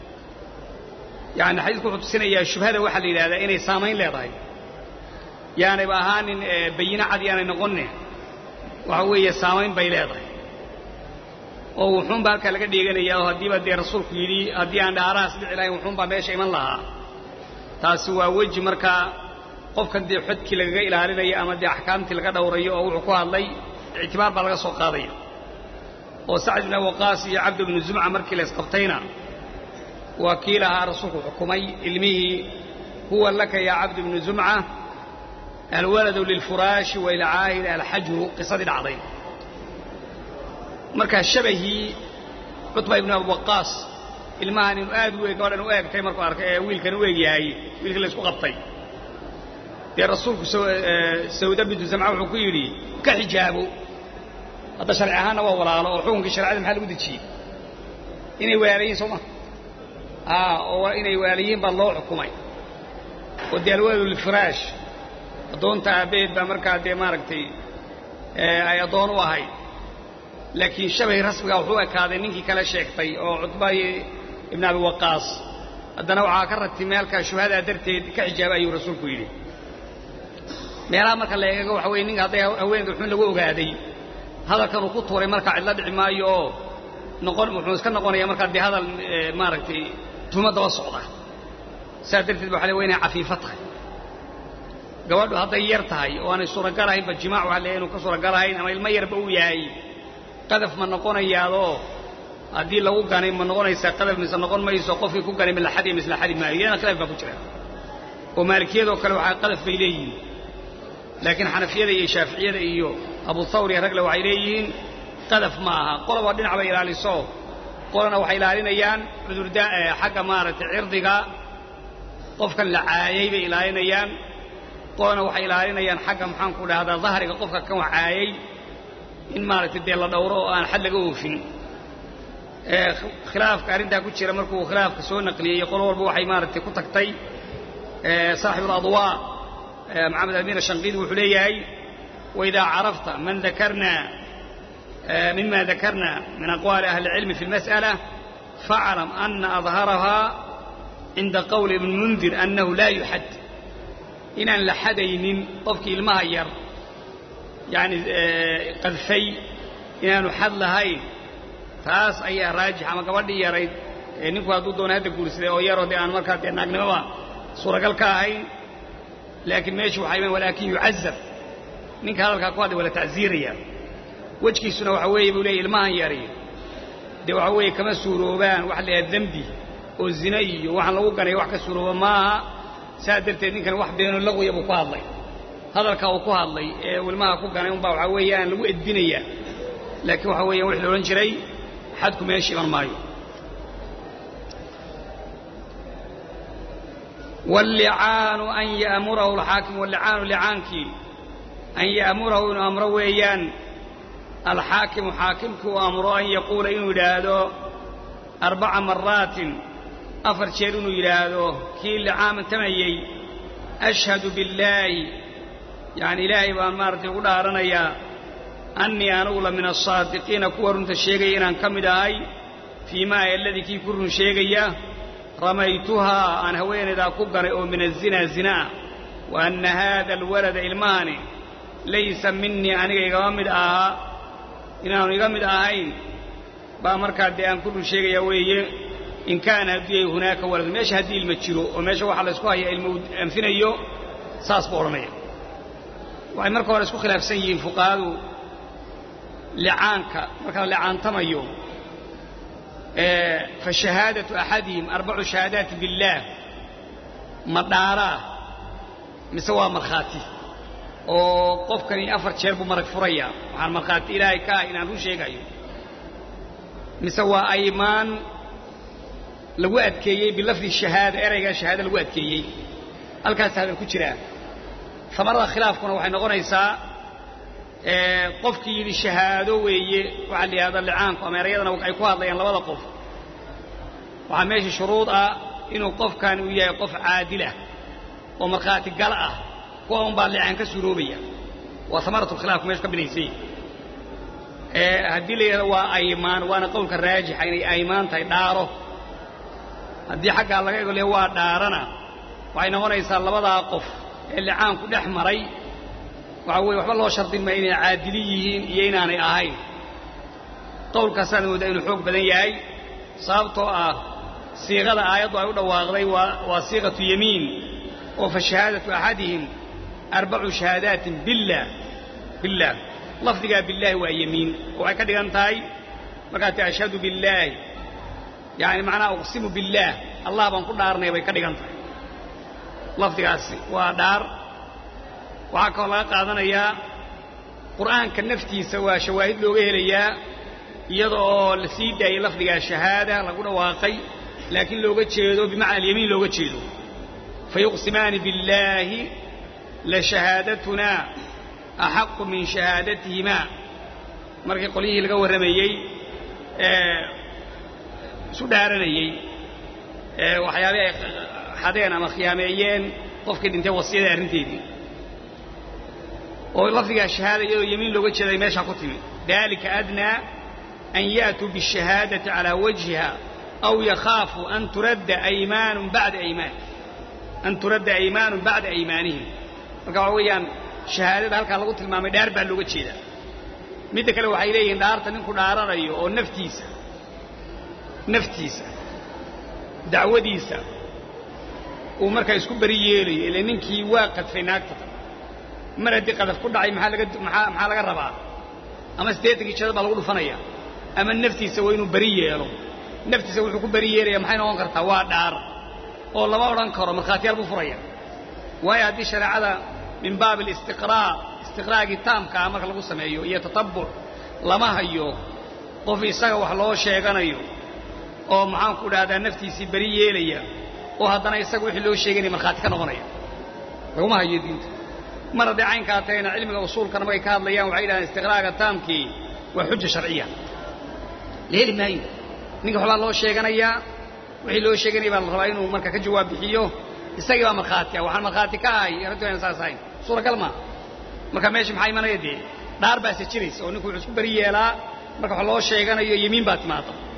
يعني حديث كنت سنة يا الشبهة واحد إلى هذا إني سامين لا رأي يعني بأهان بينة عادي يعني نقولنا وهو يسامين بيلا رأي وحوم بالك لقد يجينا يا هدي بدي رسول كيري هدي عند عراس بالعلاج وحوم بمشي من الله تاسوا وجه مركا قف كدي حد كي لقى إلى هذا يا أمد أحكام تلقى دورية أو عقوها الله اعتبار بلغ سوق قاضية وسعد بن وقاص يا عبد بن زمعة مركي لسقطينا وكيلها رسول حكمي علمه هو لك يا عبد بن زمعة الولد للفراش والعائل الحجر قصد العظيم مركا الشبهي عطبة بن وقاص المهن الآد وقال أنه آد كي مركا ويل كان ويجي هاي ويل كان لسقو قطي يا رسول سودة بن زمعة وحكيري كحجابه هذا شرعهنا وولاله وحكمك شرعي محل ودشي إني واليين سوما وإني واليين بالله حكمي ودي الولد الفراش أدون تعبيد بمركع دي ماركتي أي أدون وهاي لكن شبه رسمك وحوك هذا نينكي كلا شيكتي أو عطبة ابن أبي وقاص أدنا وعاكرة تمالك شهادة درتي كإجابة أي رسول كويري ميلا مركا اللي يقول حوين نينك هذا هوين دحون لقوه هذه هذا كان قطوري مركا علاد عمايو نقول محمد كان نقول يا مركا دي هذا ماركتي ثم دوصعه سادرت بحالي وين عفيفتها قوادو هذا يرتاي وانا سوره قراهين بالجماع علينا وكسوره قراهين اما المير بو yahay qadaf ma noqonayaado hadii lagu ganay ma noqonaysa qadaf mise noqon mayso qofkii ku ganay meel xadii misla xadii maayana kala ba ku jira oo maalikiyada kale waxa qadaf bay leeyihiin laakiin xanafiyada iyo shaafiiciyada iyo abu thawri ragla waxay leeyihiin qadaf ma aha qolaba dhinac bay ilaaliso qolana waxay ilaalinayaan cudurda xaqa maarata cirdiga qofka la caayay bay ilaalinayaan qolana waxay ilaalinayaan xaqa maxaan ku dhahdaa dhahriga qofka kan caayay in maarata dee la dhowro oo aan xad laga oofin khilaafka arinta ku jira markuu khilaafka soo naqliyay qol walba waxay maarata ku tagtay saaxib al-adwa محمد أمين الشنقيطي وحليهي وإذا عرفت مما ذكرنا من أقوال أهل العلم في المسألة فاعلم أن أظهرها عند قول ابن منذر أنه لا يحد إن لحدين طفك المهير يعني قذفي إن نحد لهاي taas ayaa raajix ama gabadhii yarayd ee ninku hadduu doono hadda guursaday oo yar oo aan markaa naagnimada suuragal ka ahayn laakiin meeshu waxa weeyaan walaakin yu'azzab ninka hadalka ku hadlay wala ta'ziiriya wajkiisuna waxa weeye buu leeyahay ilmahan yari de waxa weeye kama suuroobaan wax la dambi oo zina iyo wax lagu ganay wax ka suurooba maaha saadarteed ninkan wax beeno lagu yabo ku hadlay hadalka uu ku hadlay ee ilmaha ku ganay un baa waxa weeyaan lagu edbinaya laakiin waxa weeyaan wixii loolan jiray حدكم ماشي من مايو واللعان أن يأمره الحاكم واللعان لعانك أن يأمره أمره ويان الحاكم حاكمك وأمره أن يقول إنه إلهه 4 مرات أفر شيرون إلهه كي اللعام تميي أشهد بالله يعني إلهي وأمارتي قدارنا يا أني أنا أولى من الصادقين كورن تشيغي أن كمداي فيما الذي كي كورن شيغي رميتها أن هوين إذا كبر من الزنا زنا وأن هذا الولد إلماني ليس مني أن يغمد إن أنا يغمد آهين بأمرك دي أن كل شيغي ويه إن كان هدي هناك ولد ماشي هدي المتشلو وماشي واحد لسكوها هي أمثنيو ساس بورمية وأن مركوا لسكو خلاف سيئين فقالوا لعانك مركا لعان تميو فشهادة أحدهم 4 شهادات بالله مدارا مسوى مرخاتي وقفكني أفر شرب مرق فريا وحال مرخاتي إلهي كائن عنه شيء قايو مسوى أيمان لو أدكيي بلفظ الشهادة إريقا الشهادة لو أدكيي الكاس هذا الكتشرة فمرة خلاف كنا وحين نقول إيسا qofkii yiri shahaado weeye waxa la yiraahdo licaanku ama erayadana waxay ku hadlayaan labada qof waxa meesha shuruud ah inuu qofkan uu yahay qof caadil ah oo marxaati gal ah kuwa un baa licaan ka suroobaya waa samaratu khilaaf meesha ka binaysay hadii la yiraahdo waa aymaan waana qowlka raajix inay aymaan tahay dhaaro hadii xagga laga eego le waa dhaarana waxay noqonaysaa labada qof ee licaanku dhex maray وعوي وحب الله شرط ما إني عادليين ييناني أهين قول كسان وده إنه حق بدن ياي صابته صيغة آيات وعود واغري وصيغة يمين وفشهادة أحدهم 4 شهادات بالله لفظ بالله ويمين وعكد أنتاي مكانت أشهد بالله يعني معناه أقسم بالله الله بنقول دارني ويكد أنتاي لفظ ودار waxaa kaloo laga qaadanayaa qur'aanka naftiisa waa shawaahid looga helayaa iyada oo la sii daayay lafdiga shahaada lagu dhawaaqay laakiin looga jeedo bimacna al-yamiin looga jeedo fayuqsimaani billahi la shahaadatuna ahaqqu min shahaadatihima markii qolihii laga waramayay isu dhaaranayay waxyaabaha ay xadeen ama khiyaameeyeen qofkii dhintay wasiyada arrinteedii ولفظ الشهادة يمين لو جدي ماشي كتمي ذلك أدنى أن يأتوا بالشهادة على وجهها أو يخافوا أن ترد أيمان بعد أيمانهم فقالوا شهادة هلك الله قلت المام دار بلوجة كذا ميتك لو حيلين دار تنكو دار رأيه أو نفتيسة دعوة ديسة ومركز يسكب بريالي لأن إنك واقد في ناكتة مرة دي قذف كل عين محل قربها أما استيتك يشهد بالغول فنيا أما النفتي سوينه برية له نفتي سوي حكم برية له محين وانكرتها وادار والله ما ورانكره من خاتيار بفريا وهي هذه الشريعة من باب استقراء التام كامر لغو سمعيه يتطبع لما هيو وفي ساق وحلو شيغانيو oo maxaan ku dhahdaa naftiisi bari yeelaya oo haddana isagu wixii loo sheegay marxaati ka noqonaya laguma hayo diinta marada caynka taayna cilmiga usuulkana way ka hadlayaan waxay yiraahdaan istiqraaga taamki waa xujo sharciya leeli maay ninka waxa loo sheeganaya wixii loo sheegay baa la rabaa inuu marka ka jawaab bixiyo isaga waa marxaati waxaan marxaati ka ahay radooyna saasayn suura kalma marka meesha maxay imanayday dhaar baa jiraysa oo ninku isku bari yeelaa marka waxa loo sheeganayo yimiin baa timaado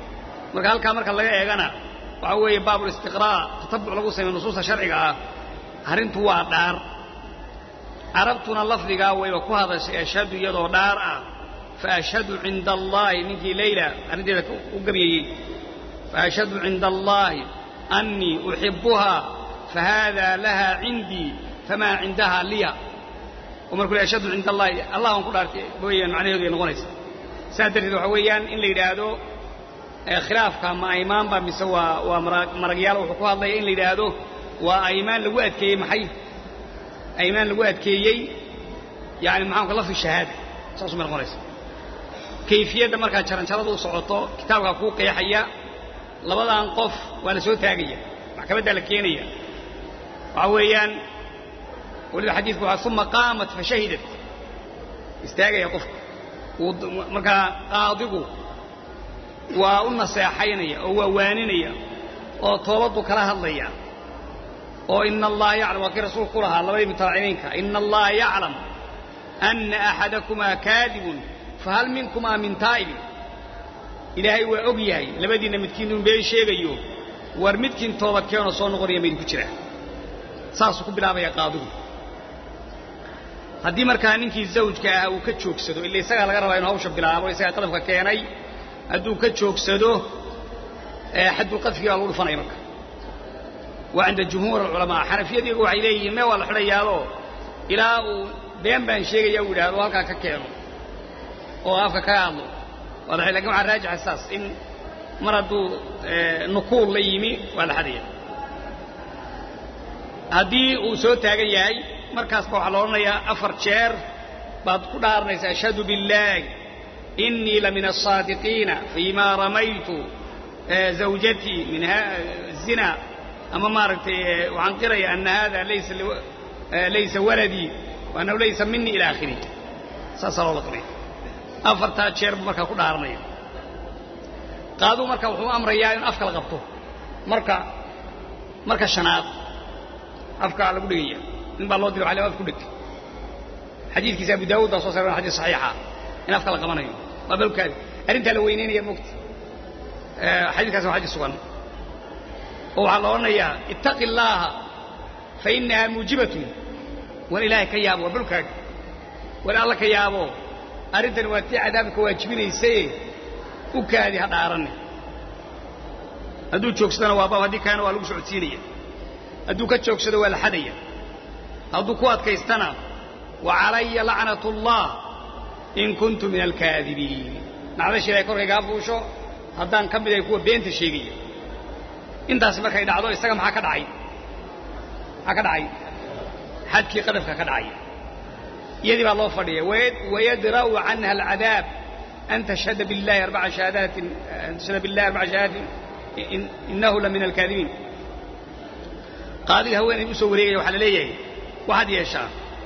marka halkaa marka laga eegana waxa weeye baabul istiqraa tatabbuc lagu sameeyo nusuusta sharciga ah arrintu waa dhaar arabtuna lafdiga way ku hadashay ashhadu iyadoo dhaar ah fa ashhadu inda allahi ninki layla arrinteeda u gabiyay fa ashhadu inda allahi anni uhibbuha fa hada laha indi fama indaha liya ومركل أشهد عند الله الله أنكر بويان معناه ذي نغنيس سادر ذو حويان إن لي هذا خلاف كما إمام بمسوا ومرجيال وحقوق الله إن لي هذا وأيمان لوقت كي محي أيمان لوقت كي يعني معهم الله في الشهادة صوص من الغنيس كيفية مركز شرن شرط وصعطة كتاب حقوق يحيى لبضع أنقف ولا سوء تاجية محكمة الكينية وحويان والحديث ثم قامت فشهدت استاجا يقف مركا قاضيgu waa u naseexaynaya oo waawaninaya oo toobadu kala hadlaya oo inna allaha ya'lamu wa rasuulku laha labay mutaaciinka inna allaha ya'lam anna ahadakuma kadibun fahal minkuma min taa'ib ilaahay waa og yahay labadiina midkiin been sheegayo war midkiin toobad keeno soo noqonaya mid ku jira saas ku bilaabaya qaadigu haddii markaa ninkii zawjka ah uu ka joogsado ilaa isaga laga rabaa inuu hawsha bilaabo isaga qadafka keenay hadduu ka joogsado xaddu qadfiga lagu dhufanay marka waa inda jumhuur ulama xanafiyadu waxay leeyihiin ma wala xirayaado ilaa uu been baan sheegaya uu yiraahdo halka ka keeno oo afka ka hadlo wala laakiin waxa raajic asaas in maradu nukuul la yimi wala hadiya haddii uu soo taagan yahay markaas waxa la oranayaa afar jeer baad ku dhaarnaysaa ashhadu billahi inni la min as-sadiqin fima ramaytu zawjati min zina ama maartay waxaan qiraya anna hada laysa waladi wa annahu laysa minni ila akhiri saasoo la qiray afarta jeer marka ku dhaarnay qaadu marka wuxuu amrayaa in afka la qabto marka shanaad afka lagu dhigaya in baa loo diro calaamad ku dhigtay xadiiskiisa Abu Daawud soo saaray xadiis saxiixa in afka la qabanayo qabalkaadi arinta la weyneynaya mugti xadiiskaas waa xadiis sugan oo waxa la oranayaa ittaqillaha fa innaha mujibatun wa ilaahi ka yaabo qabalkaadi wala alla ka yaabo arintan waa tii cadaabka waajibinaysay u kaadi ha dhaaran hadduu joogsadana waa baab hadii kaana waa lagu socodsiinaya hadduu ka joogsado waa la xadaya hadduu ku adkaystana wa alayya la'natullah in kuntu min al-kaadhibiin nacda shiray korkayga buusho haddaan ka mid ay kuwa beenta sheegaya intaas markay dhacdo isaga maxaa ka dhacay xadkii qadafka ka dhacay yadi baa loo fadhiyay wayadra'u anha al-'adab an tashhada billahi arba'a shahadatin innahu la min al-kaadhibiin qaadiga haweenay u soo wareegay waxa la leeyahay waxaad yeeshaa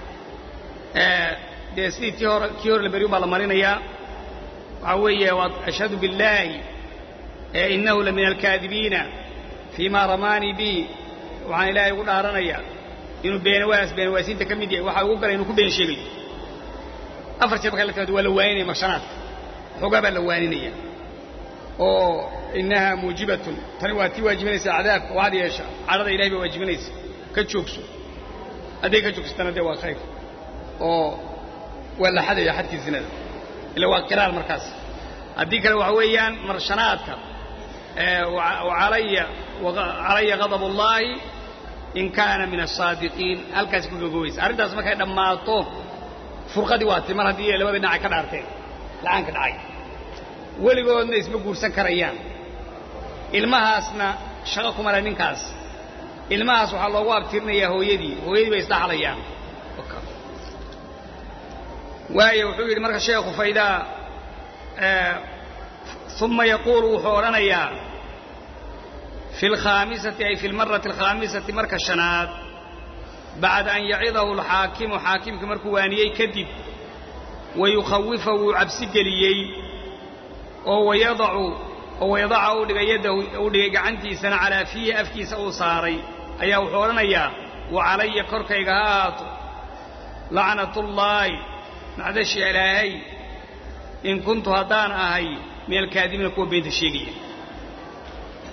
sidii kii hore la bariyo baa la marinayaa waxa weeye waa ashhadu billahi innahu la min alkaadibiina fiima ramani bi waxaan ilaahay ugu dhaaranaya inuu beenwaasiinta ka mid yahay waxa ugu galay inuu ku been sheegayo afar jeer marka la taado waa la waaninaya marshanaadka xogaa baa la waaninaya oo innaha muujibatun tani waa tii waajibinaysa cadaabka waxaad yeeshaa cadhada ilaahay baa waajibinaysa ka joogso haddii ka joogsatana dee waa khayr oo waa la xadaya xadkii zinada ila waa qiraar markaas haddii kale waxa weeyaan marshanaadka وعلي غضب الله إن كان من الصادقين halkaas ku gogoweys arintaas markay dhamaato furqadi waa timar hadii labada dhinac ka dhaartay la'aan ka dhacay waligoodna isba guursan karayaan ilmahaasna shaqo kuma la ninkaas ilmahaas waxa loogu abtirnayaa hooyadii bay isdhaxlayaan waayo wuxuu yiri marka sheekhu fayda ثم يقول وحورانيا في الخامسة أي في المرة الخامسة مركز الشناد بعد أن يعظه الحاكم كمركوانيي كذب ويخوفه عبس قليي ويضعه يده عنتي سنة على فيه أفكي سأوصاري أي وحورانيا وعلي كركيغات لعنة الله معدش إلهي إن كنت هدان أهي من الكاذبين كوا بيت الشيقية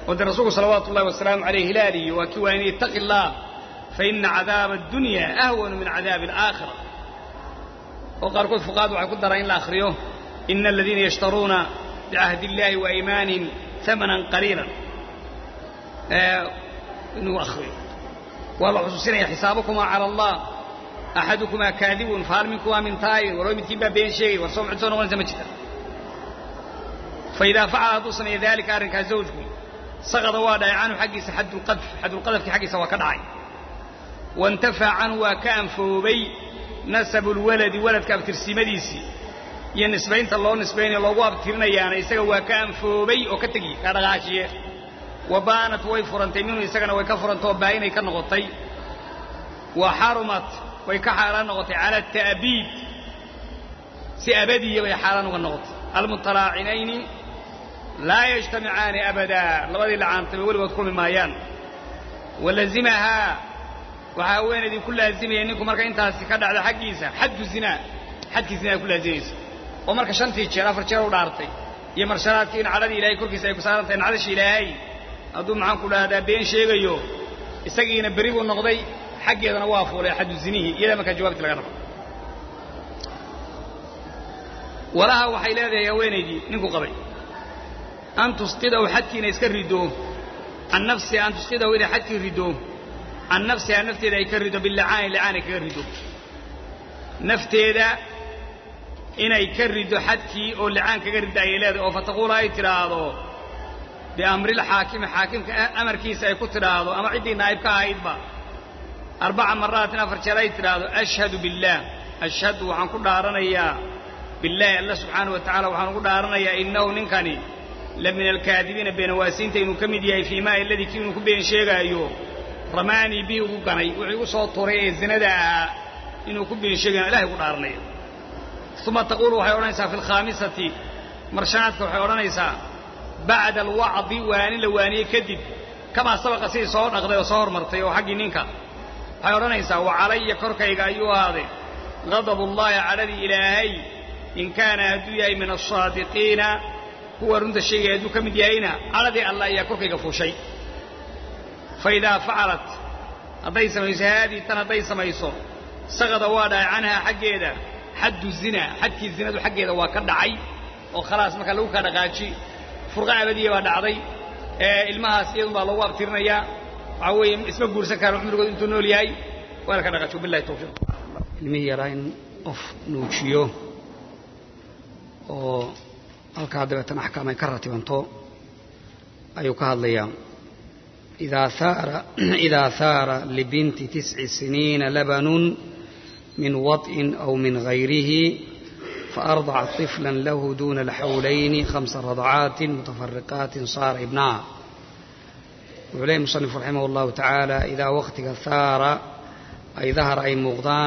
والرسول صلوات الله والسلام عليه هلالي وكوان يتقي الله فإن عذاب الدنيا أهون من عذاب الآخرة. وقال قد فقاد وعقد درين الآخرية إن الذين يشترون بعهد الله وإيمان ثمنا قليلا إنه أخري والله خصوصنا حسابكما على الله أحدكما كاذب فهل منكما من طائر ولو يمتبه بين شيء ورسوم عدسون وانت مجدا. فإذا فعل دوصني ذلك أرنك زوجكم سقط وادعي عنه حقيس حد القذف حقيس وكدعي وانتفى عنه وكان فوبي نسب الولد ولد كابتر سيمديسي ينسبين الله نسبين الله وابترنا يعني يسقى وكان فوبي وكتجي هذا غاشية وبانت ويفرنتي منه يسقنا ويكفرنت وباين يكنغطي وحرمت ويكحرن غطي على التأبيد سأبدي ويحرن غنغطي المتلاعنين لا يجتمعان أبدا لغدي لعان تلول وتكون المايان ولزمها وحاوين دي كلها زمية إنكم مركا انتها استكاد على حقيسة حد الزنا حد الزنا كلها زيس ومركا شنتي تشيرا فرشيرا ودارتي يمرشرات إن عدد إلهي كل كيسا يكسارت إن عدش إلهي أدو معان كل هذا بين شيء غيو إساقين بريب النقضي حقي هذا نواف ولا حد الزنيه إذا ما كان جوابت الغرب ولها وحيلادة يا وينيدي نكو قبل أن تسقده حتى يسكردوه عن نفسه أن تسقده إلى حتى يردوه عن نفسه عن نفسه إذا يكرده باللعان لعان يكرده نفته إذا إن يكرده حتى أو لعان كرده إليه فتقول هاي تراضه بأمر الحاكم حاكم أمر كيسا يكون تراضه أما عدي نائب كايدبا 4 مرات نفر شريت تراضه أشهد بالله أشهد وعن كل دارنا بالله الله سبحانه وتعالى وعن كل دارنا إنه ننكني لمن الكاذبين بين واسنتين كمدي في ماء الذي كانوا بين شيغا ايو رماني بي وغني وحي سو توري زندا انه كبين شيغا الله يقدارني ثم تقول وحي اورانيسا في الخامسه مرشاتك وحي اورانيسا بعد الوعظ وان لواني كذب كما سبق سي سو دقدي او سو مرتي او حقي نينكا وحي اورانيسا وعلي كركيغا ايو هذا غضب الله على الالهي ان كان هدويا من الصادقين هو رند الشيء يدو كمد يهينا على ذي الله يكرك يقفو شيء فإذا فعلت أضي سميس هذه تنضي سميسو سقط وادع عنها حقيدا حد الزنا حد الزنا دو حقيدا وكرد عي وخلاص ما كان لو كان غاشي فرقع بديه وادع ضي المها سيد الله الله ابترنا يا عوي اسمه غورسا كان عمرو انتو نولياي ولا كان غاشو بالله توفيق المية راين اوف نوشيو او halka dabatan ahkaam ay ka ratibanto ayuu ka hadlayaa idha thara li binti 9 sinin labanun min wad'in aw min ghayrihi fa arda'at tiflan lahu duna al-hawlayn 5 rad'at mutafarriqat sar ibnaha ulay musannif rahimahullah ta'ala idha waqtiga thara ay dhahara ay muqdan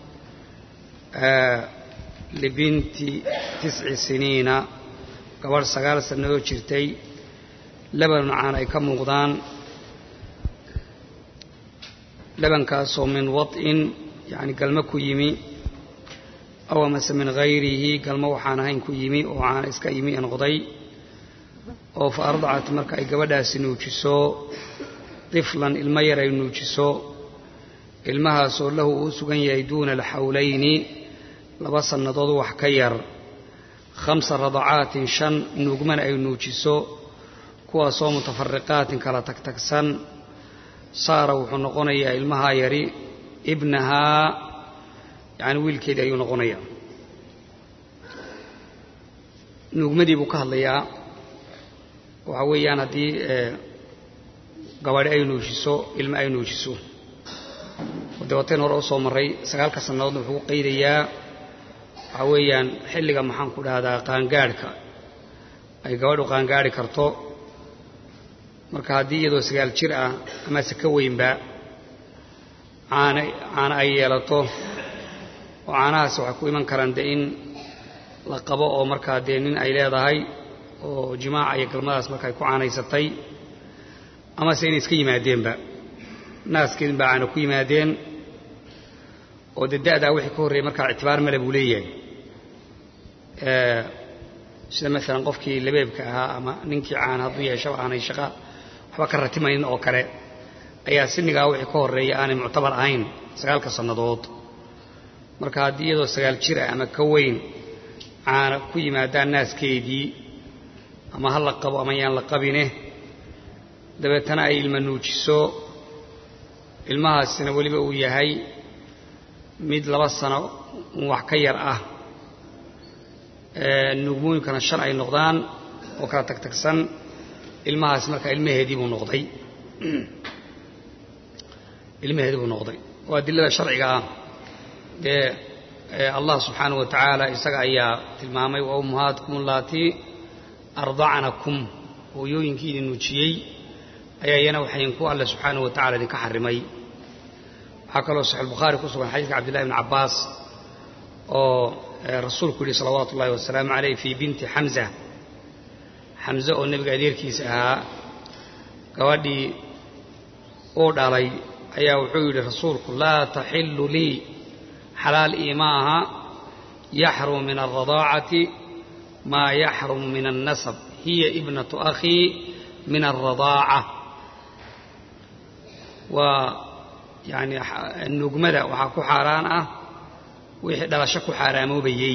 li binti 9 sinina gabar 9 sano jirtay laban aan ay ka muuqdaan labankaas oo min wad'in yani galma ku yimi aw amasa min ghayrihi galma waxaan ahayn ku yimi oo aan iska yimi aan qoday oo faardaat marka ay gabadhaasi nuujiso tiflan ilma yar ay nuujiso ilmahaas oo lahu uu sugan yahay duuna al-hawlayni 2 sanadood wax ka yar 5 رضعات 5 نوغمان أي نوجسو كوا صو متفرقات كلا تكتكسن صار وحنقونيا المها يري ابنها يعني ويل كده ينقونيا نوغمدي بكهليا وعويان هدي قواري أي نوجسو ilma أي نوجسو ودوتين ورأسو مري 9 سنوات وحقوق قيديا awayaan xilliga maxaan ku dhahdaa qaangaarka ay gabadhu qaangaari karto marka hadii iyadoo 9 jir ah ama se ka weynba aan ay yeelato oo aanaas waxa ku iman karaan in la qabo oo marka nin ay leedahay oo jimaaca iyo galmadaas marka ay ku aanaysatay ama se in iska yimaadeenba naaskeedin baa aan ku yimaadeen oo dadada wixii ka horeeyay marka ictibaar mala buu leeyahay sida مثلا qofkii labeebka ahaa ama ninkii aan haduu yeesho aanay shaqo waxba ka ratimaynin oo kale ayaa sinigaa wixii ka horreeya aanay muctabar ahayn 9 sannadood marka haddii iyadoo 9 jir ama ka weyn caana ku yimaadaan naaskeedii ama hal la qabo ama yaan la qabine dabeetana ay ilma nuujiso ilmahaasina weliba uu yahay mid 2 sano wax ka yar ah nuugmooyinkana 5 ay noqdaan oo kala tagtagsan ilmahaas marka ilmaheedii buu noqday waa adilada sharciga ah الله سبحانه وتعالى إساق أيها تلمامي وأمهاتكم اللاتي أرضعنكم ويوينكي النوشيي أيها ينوحينكو الله سبحانه وتعالى ذي كحرمي حكى الله صحيح البخاري قصة حديث عبد الله بن عباس رسول كل صلوات الله والسلام عليه في بنت حمزة والنبي قدير كيسها قوادي أود علي أيها وحيد رسولك لا تحل لي حلال إيماها يحرم من الرضاعة ما يحرم من النسب هي ابنة أخي من الرضاعة ويعني النجمدة وحكو حارانة ويحدى شكو حرامو بيي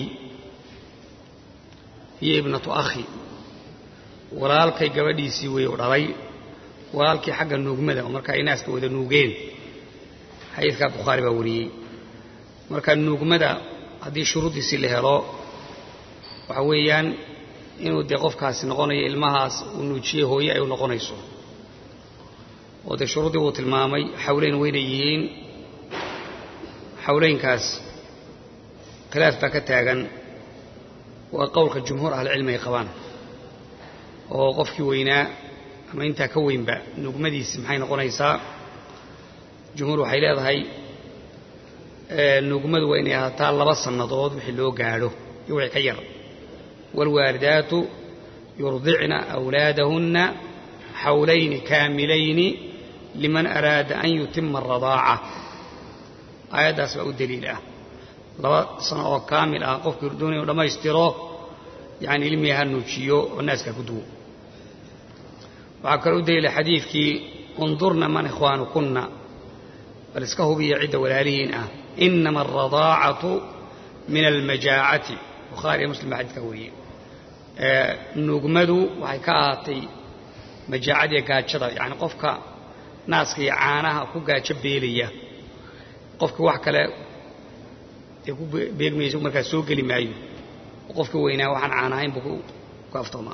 هي ابنة أخي ولالكي قبدي سيوي ورالي ولالكي حق النجمدة ومركا إناس كوذا نوجين حيث كان بخاري بوري marka nuugmada hadii shuruudiisi la helo waxa weeyaan inuu de qofkaasi noqonayo ilmahaas uu nuujiye hooyo ay noqonayso oo de shuruudii uu tilmaamay xawleyn weynayeen xawleynkaas khilaaf baa ka taagan waa qowlka jumhuur ahli cilmi ay qabaan oo qofkii weynaa ama inta ka weynba nuugmadiisi maxay noqonaysaa jumhuur waxay leedahay nuugmadu waa inay ahaataa 2 sannadood wixii loo gaadho iyo wixii ka yar walwaalidaatu yurdicna awlaadahunna حولين كاملين لمن أراد أن يتم الرضاعة آيات أسباب الدليل 2 سنة كاملة قف كردوني ولما يستروه يعني علمي هالنوشيو والناس كدو وعكروا دليل حديث كي انظرنا من إخوانكن فلسكه بيعد ولالين إنما الرضاعة من المجاعة بخاري مسلم حديث كوري نجمدوا وحكااتي مجاعة يقاتشدا يعني قفك ناس كي عانها كوكا بيلية قفك وحكا لا يكون بيرمي يسوق مركز سوق اللي معي وقفك ويناه وحن عانهين بكو كافتما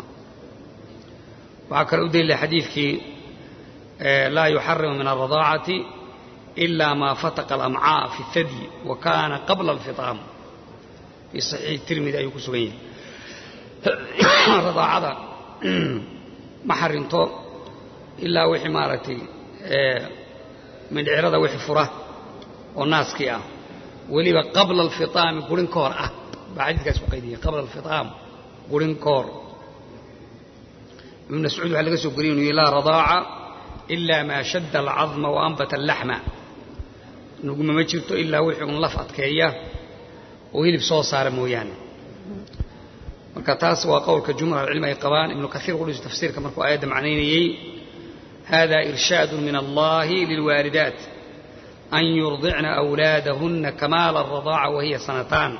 وعكر أدل الحديث كي لا يحرم من الرضاعة إلا ما فتق الأمعاء في الثدي وكان قبل الفطام في صحيح الترمذي أيوك سبعين الرضاعة ما حرمته إلا وحي مارتي من عرض وحي فره والناس كيا ولي قبل الفطام قولن كور بعد كاس قيديه قبل الفطام قولن كور ابن مسعود على قصه قرين لا رضاعة إلا ما شد العظم وأنبت اللحم نقول ما جرت إلا وحي لفظ كيا وهي بصوص صار مويان وكتاس وقول كجمهور العلماء قبان ابن كثير يقول تفسير كما هو آيات معنيني هذا إرشاد من الله للوالدات أن يرضعن أولادهن كمال الرضاعة وهي 2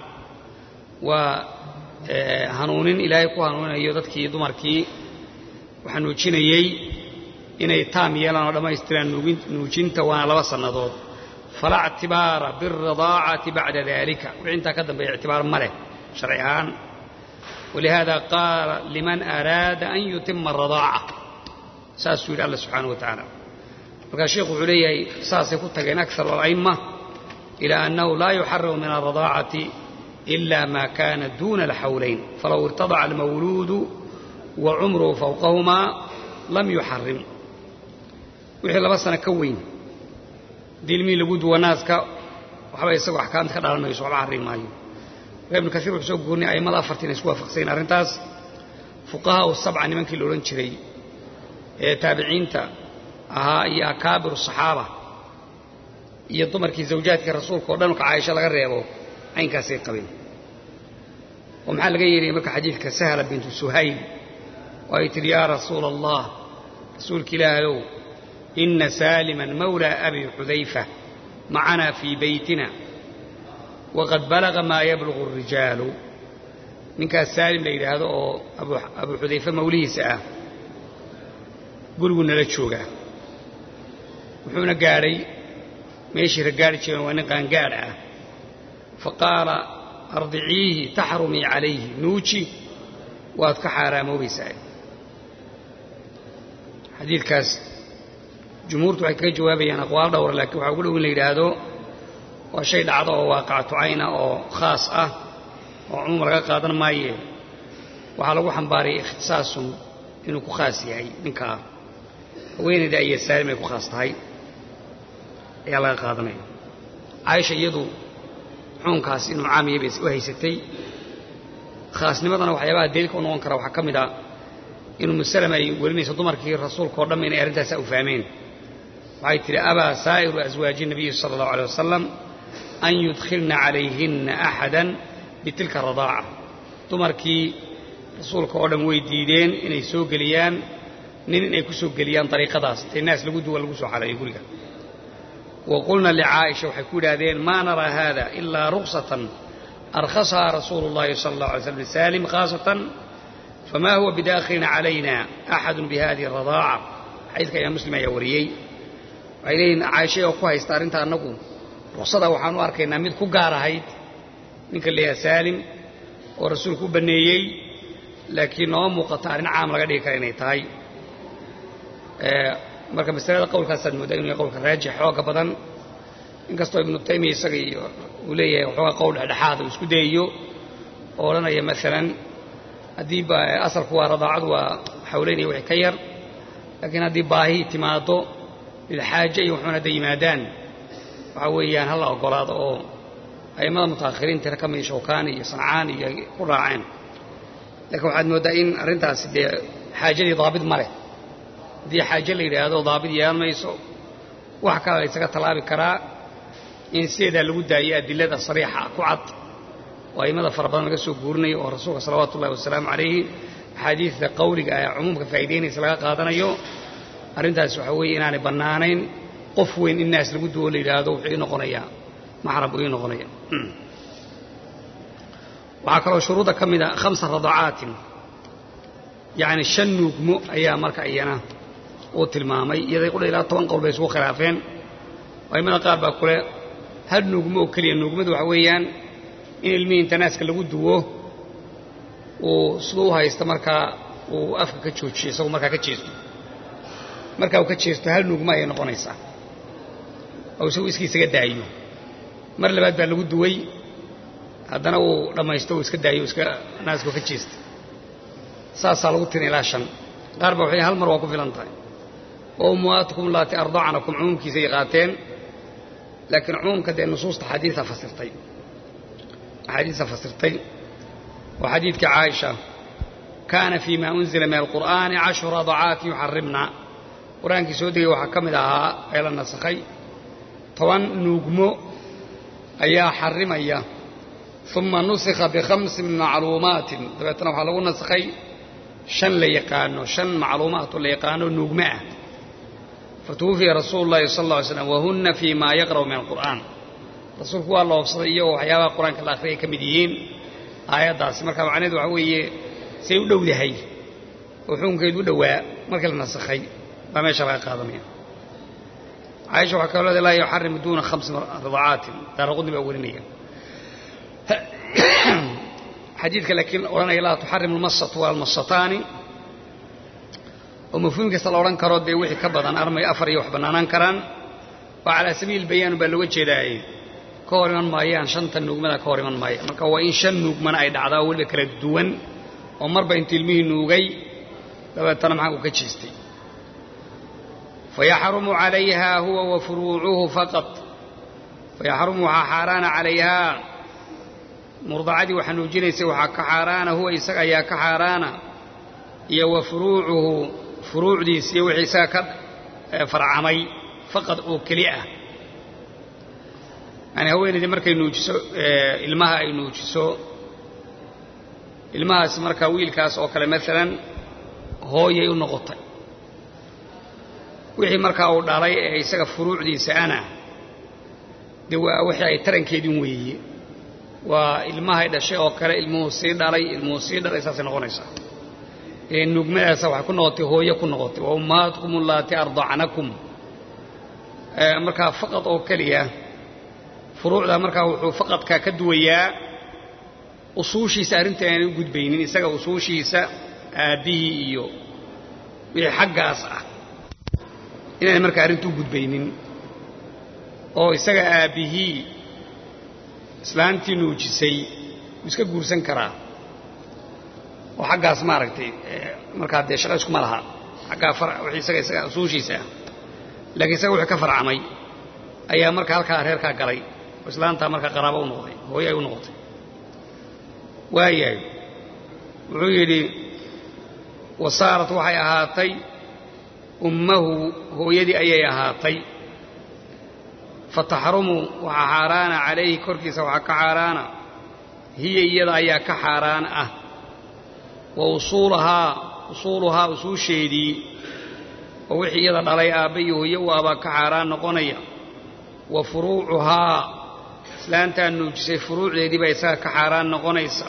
وهنون إلهيك وهنون أيضتك دمركي وحنوشينيي إني تام يلان ولما يستران نوجنت وانا 2 سنوات فلا اعتبار بالرضاعة بعد ذلك وعنتا كذا باعتبار مره شرعيان ولهذا قال لمن أراد أن يتم الرضاعة سأسئل الله سبحانه وتعالى وقال الشيخ علي ساسي كتغين أكثر الأئمة إلى أنه لا يحرم من الرضاعة إلا ما كان دون الحولين فلو ارتضع المولود وعمره فوقهما لم يحرم وحي لبسنا كوين دي الميل لقود وناسك وحبا يسوي أحكام تخدع لما يسوع العرين مايو ابن كثير وحسوب قولني أي ملا فرتين يسوى فقسين أرنتاس فقهاء 7 نمن كيلو لنشري تابعين تا يا أكابر الصحابة يضمر كي زوجاتك الرسول قردانك عائشة لغريبه عين كاسي قبيل ومحل غيري مك حديث كسهلة بنت سهيل وقالت يا رسول الله رسولك إلهي إن سالما مولى أبي حذيفة معنا في بيتنا وقد بلغ ما يبلغ الرجال منك السالم ليلة هذا أبو حذيفة موليه ساعة قلوا نلتشوقه وحونا قاري ماشي رقاري ونقان قارعه فقال أرضعيه تحرمي عليه نوشي وأتك حرامه بيساعد حديث كاس جمهورته حكا جوابي أنا أقوال دور لكن وحقوله من ليلة هذا وشيء عضو واقعة عينة أو خاصة وعمر قادر مايه وحلقوا حنباري اختصاص إنه كخاصي هاي منكار وين دا أي سالم يكو خاصة هاي يلا قادمين عايشة يدو حونكاس إنه عامي بس وهي ستي خاص نمطنا وحيابها ديلك ونوانكرا وحكمدا إنه مسلمة يقولني صدمر كي الرسول قردم من أرنتها سأفهمين وعيتري أبا سائر أزواج النبي صلى الله عليه وسلم أن يدخلن عليهن أحدا بتلك الرضاعة تمركي رسول قردم ويديدين إن يسوق ليان نين إن يكسوق ليان طريقة داس الناس لقدوا والقسوا على يقولك وقلنا لعائشة وحكود هذين ما نرى هذا إلا رخصة أرخصها رسول الله صلى الله عليه وسلم سالم خاصة فما هو بداخل علينا أحد بهذه الرضاعة حيث يا مسلم يا وريي وإلين عائشة وقوها يستارنتها أنكم رخصة وحانو أركينا ميدكو قارهايد منك اللي يا سالم ورسولكو بنيي لكنهم مقطعين عام لغدي كرينيتهاي marka mas'alada qowlkaas moodaa inuu qowlka raajix xooga badan inkastoo ibn Taymiyyah isagii uu leeyahay waxa qowl dhexaad uu isku dayayo oo oranaya mesela hadii asalku waa radaacadu waa xawleynay wixii ka yar laakiin hadii baahi timaado ilxaaje iyo wuxuuna yimaadaan waxa weeyaan hal ogolaado oo aymada mutaakhiriinta ka kamid Shawkani iyo Sancaani iyo ku raaceen laakiin waxaad moodaa in arintaas xaajadii daabid mare دي حاجة اللي هذا ضابط يا ميسو وحكى على سكة طلاب كراء إن سيد الودة هي أدلة صريحة كعد وأيماذا فربنا قصوا قرني ورسوله صلوات الله والسلام عليه حديث قولك عموم كفايدين سلاق هذا يو أرنتها سحوي إن أنا بنانين قفوين الناس الودة اللي هذا وحين غنيا محرب وين غنيا وعكروا شروط كم 5 رضعات يعني الشنوق مو أيام مركا أيانا وتلمامي إذا يقول إلى 10 قول بيسوا خلافين وإما قال بقول هل نجمو كلي النجمة وحويان إن المين تناس كله ودوه وصلوها يستمركا وأفك كتشوتشي سو مركا كتشيستو مركا وكتشيستو هل نجمة ينقونيسا أو سو إسكي سجدايو مر اللي بعد بالله ودوي هذا أنا لما يستوي سجدايو سك ناس كتشيست سالوتين إلى شن قارب وحي هالمر وقف لنطاي وأمواتكم لا تأرضعنكم عمومك زي غاتين لكن عموم كده النصوص حديثة فسرتين وحديث كعائشة كان فيما أنزل من القرآن 10 رضعات يحرمنا قرآن كسودي وحكم لها إلى النسخي طوان نجمو أيا حرم أيا ثم نسخ ب5 معلومات دبتنا وحلو النسخي شن ليقانو شن معلومات ليقانو نجمع فتوفي رسول الله صلى الله عليه وسلم وهن فيما يقرأ من القرآن رسول الله وصليه وحياة القرآن كالآخرين كمديين آيات داس مركب عنيد وحوية سيودو لهي وحون كيدو دواء مركب النسخي بما يشرع قادمين عائشة وحكاولة لا يحرم دون 5 رضعات دار غضب بأولينية حديثك لكن أولانا لا تحرم المصة والمصتان ومفهومك صلى الله عليه وسلم وحي كبضا أرمي أفري وحبنانان كران وعلى سبيل البيان بلوجه داعي كورمان مايان شنطا نوغمنا كورمان مايان مركا وإن شن نوغمنا أي دعدا ولبك ردوان ومر بين تلميه نوغي لبتنا معه كتشيستي فيحرم عليها هو وفروعه فقط فيحرمها حاران عليها مرضعدي وحنوجينيسي وحا كحارانا هو إساق يا كحارانا يا وفروعه فروع ديسي وحساك فرعمي فقط أوكلئة يعني هو إن دي مركا ينوجسو المها ينوجسو المها سمركا ويل كاس أوكلا مثلا هو ينغطي wixii markaa uu dhalay ee isaga furuucdiisa ana de waa wixii ay tarankeedin weeye waa ilmahay dhashay oo kale ilmuhu sii dhalay saasay noqonaysaa nugmadaasa waxay ku noqotay hooyo ku noqotay wa ummahaatukum allaati ardacnakum markaa faqad oo keliya furuucda markaa wuxuu faqadkaa ka duwayaa usuushiisa arrinta aanay u gudbaynin isaga usuushiisa aabbihii iyo wixii xaggaas ah inaanay markaa arrinta u gudbaynin oo isaga aabbihii islaantii nuujisay wuu iska guursan karaa oo xaggaas maaragtay markaa dee shaqa iskuma laha xaggaa wixii isaga usuushiisa ah laakiin isaga wuxuu ka farcamay ayaa markaa halkaa reerkaa galay oo islaantaa markaa qaraabo u noqday hooyo ay u noqotay waayahay wuxuu yidhi wasaarat waxay ahaatay ummahu hooyadii ayay ahaatay fataxrumu waxaa xaaraana calayhi korkiisa waxaa ka xaaraana hiya iyada ayaa ka xaaraan ah wa usuuluhaa usuusheedii oo wixii iyada dhalay aabba iyo hooyo u abaa ka xaaraan noqonaya wa furuucuhaa islaantaa nuujisay furuucdeedii baa isaga ka xaaraan noqonaysa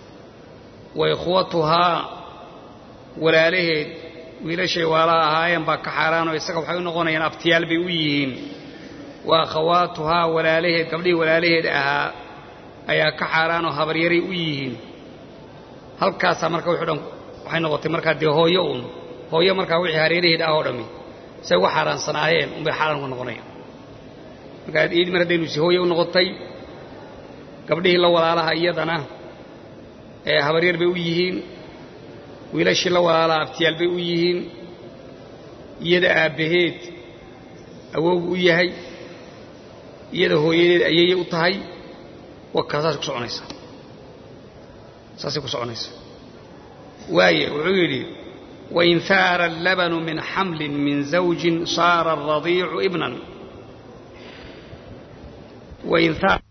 wa ikhwatuhaa walaalaheed wiilashay waalaha ahaayeen baa ka xaaraanoo isaga waxay u noqonayaan abtiyaal bay u yihiin wa akhawaatuhaa walaalaheed gabdhihii walaalaheed ahaa ayaa ka xaaraanoo habaryaray u yihiin halkaasaa marka wuxuu dhan waxay noqotay markaa dee hooyo markaa wixii hareeraheed ah oo dhammi say uga xaaraansanaayeen unbay xaaraan uga noqonayaan markaa iid mar haddaynu si hooye u noqotay gabdhihii la walaalaha iyadana ee habaryar bay u yihiin wiilashii la walaalaha abtiyaal bay u yihiin iyada aabbaheed awowgu u yahay iyada hooyadeed ayay u tahay saasay ku soconaysaa waaye wuxuu yidhi wain haara allabanu min xamlin min zawjin saara alradiicu ibnan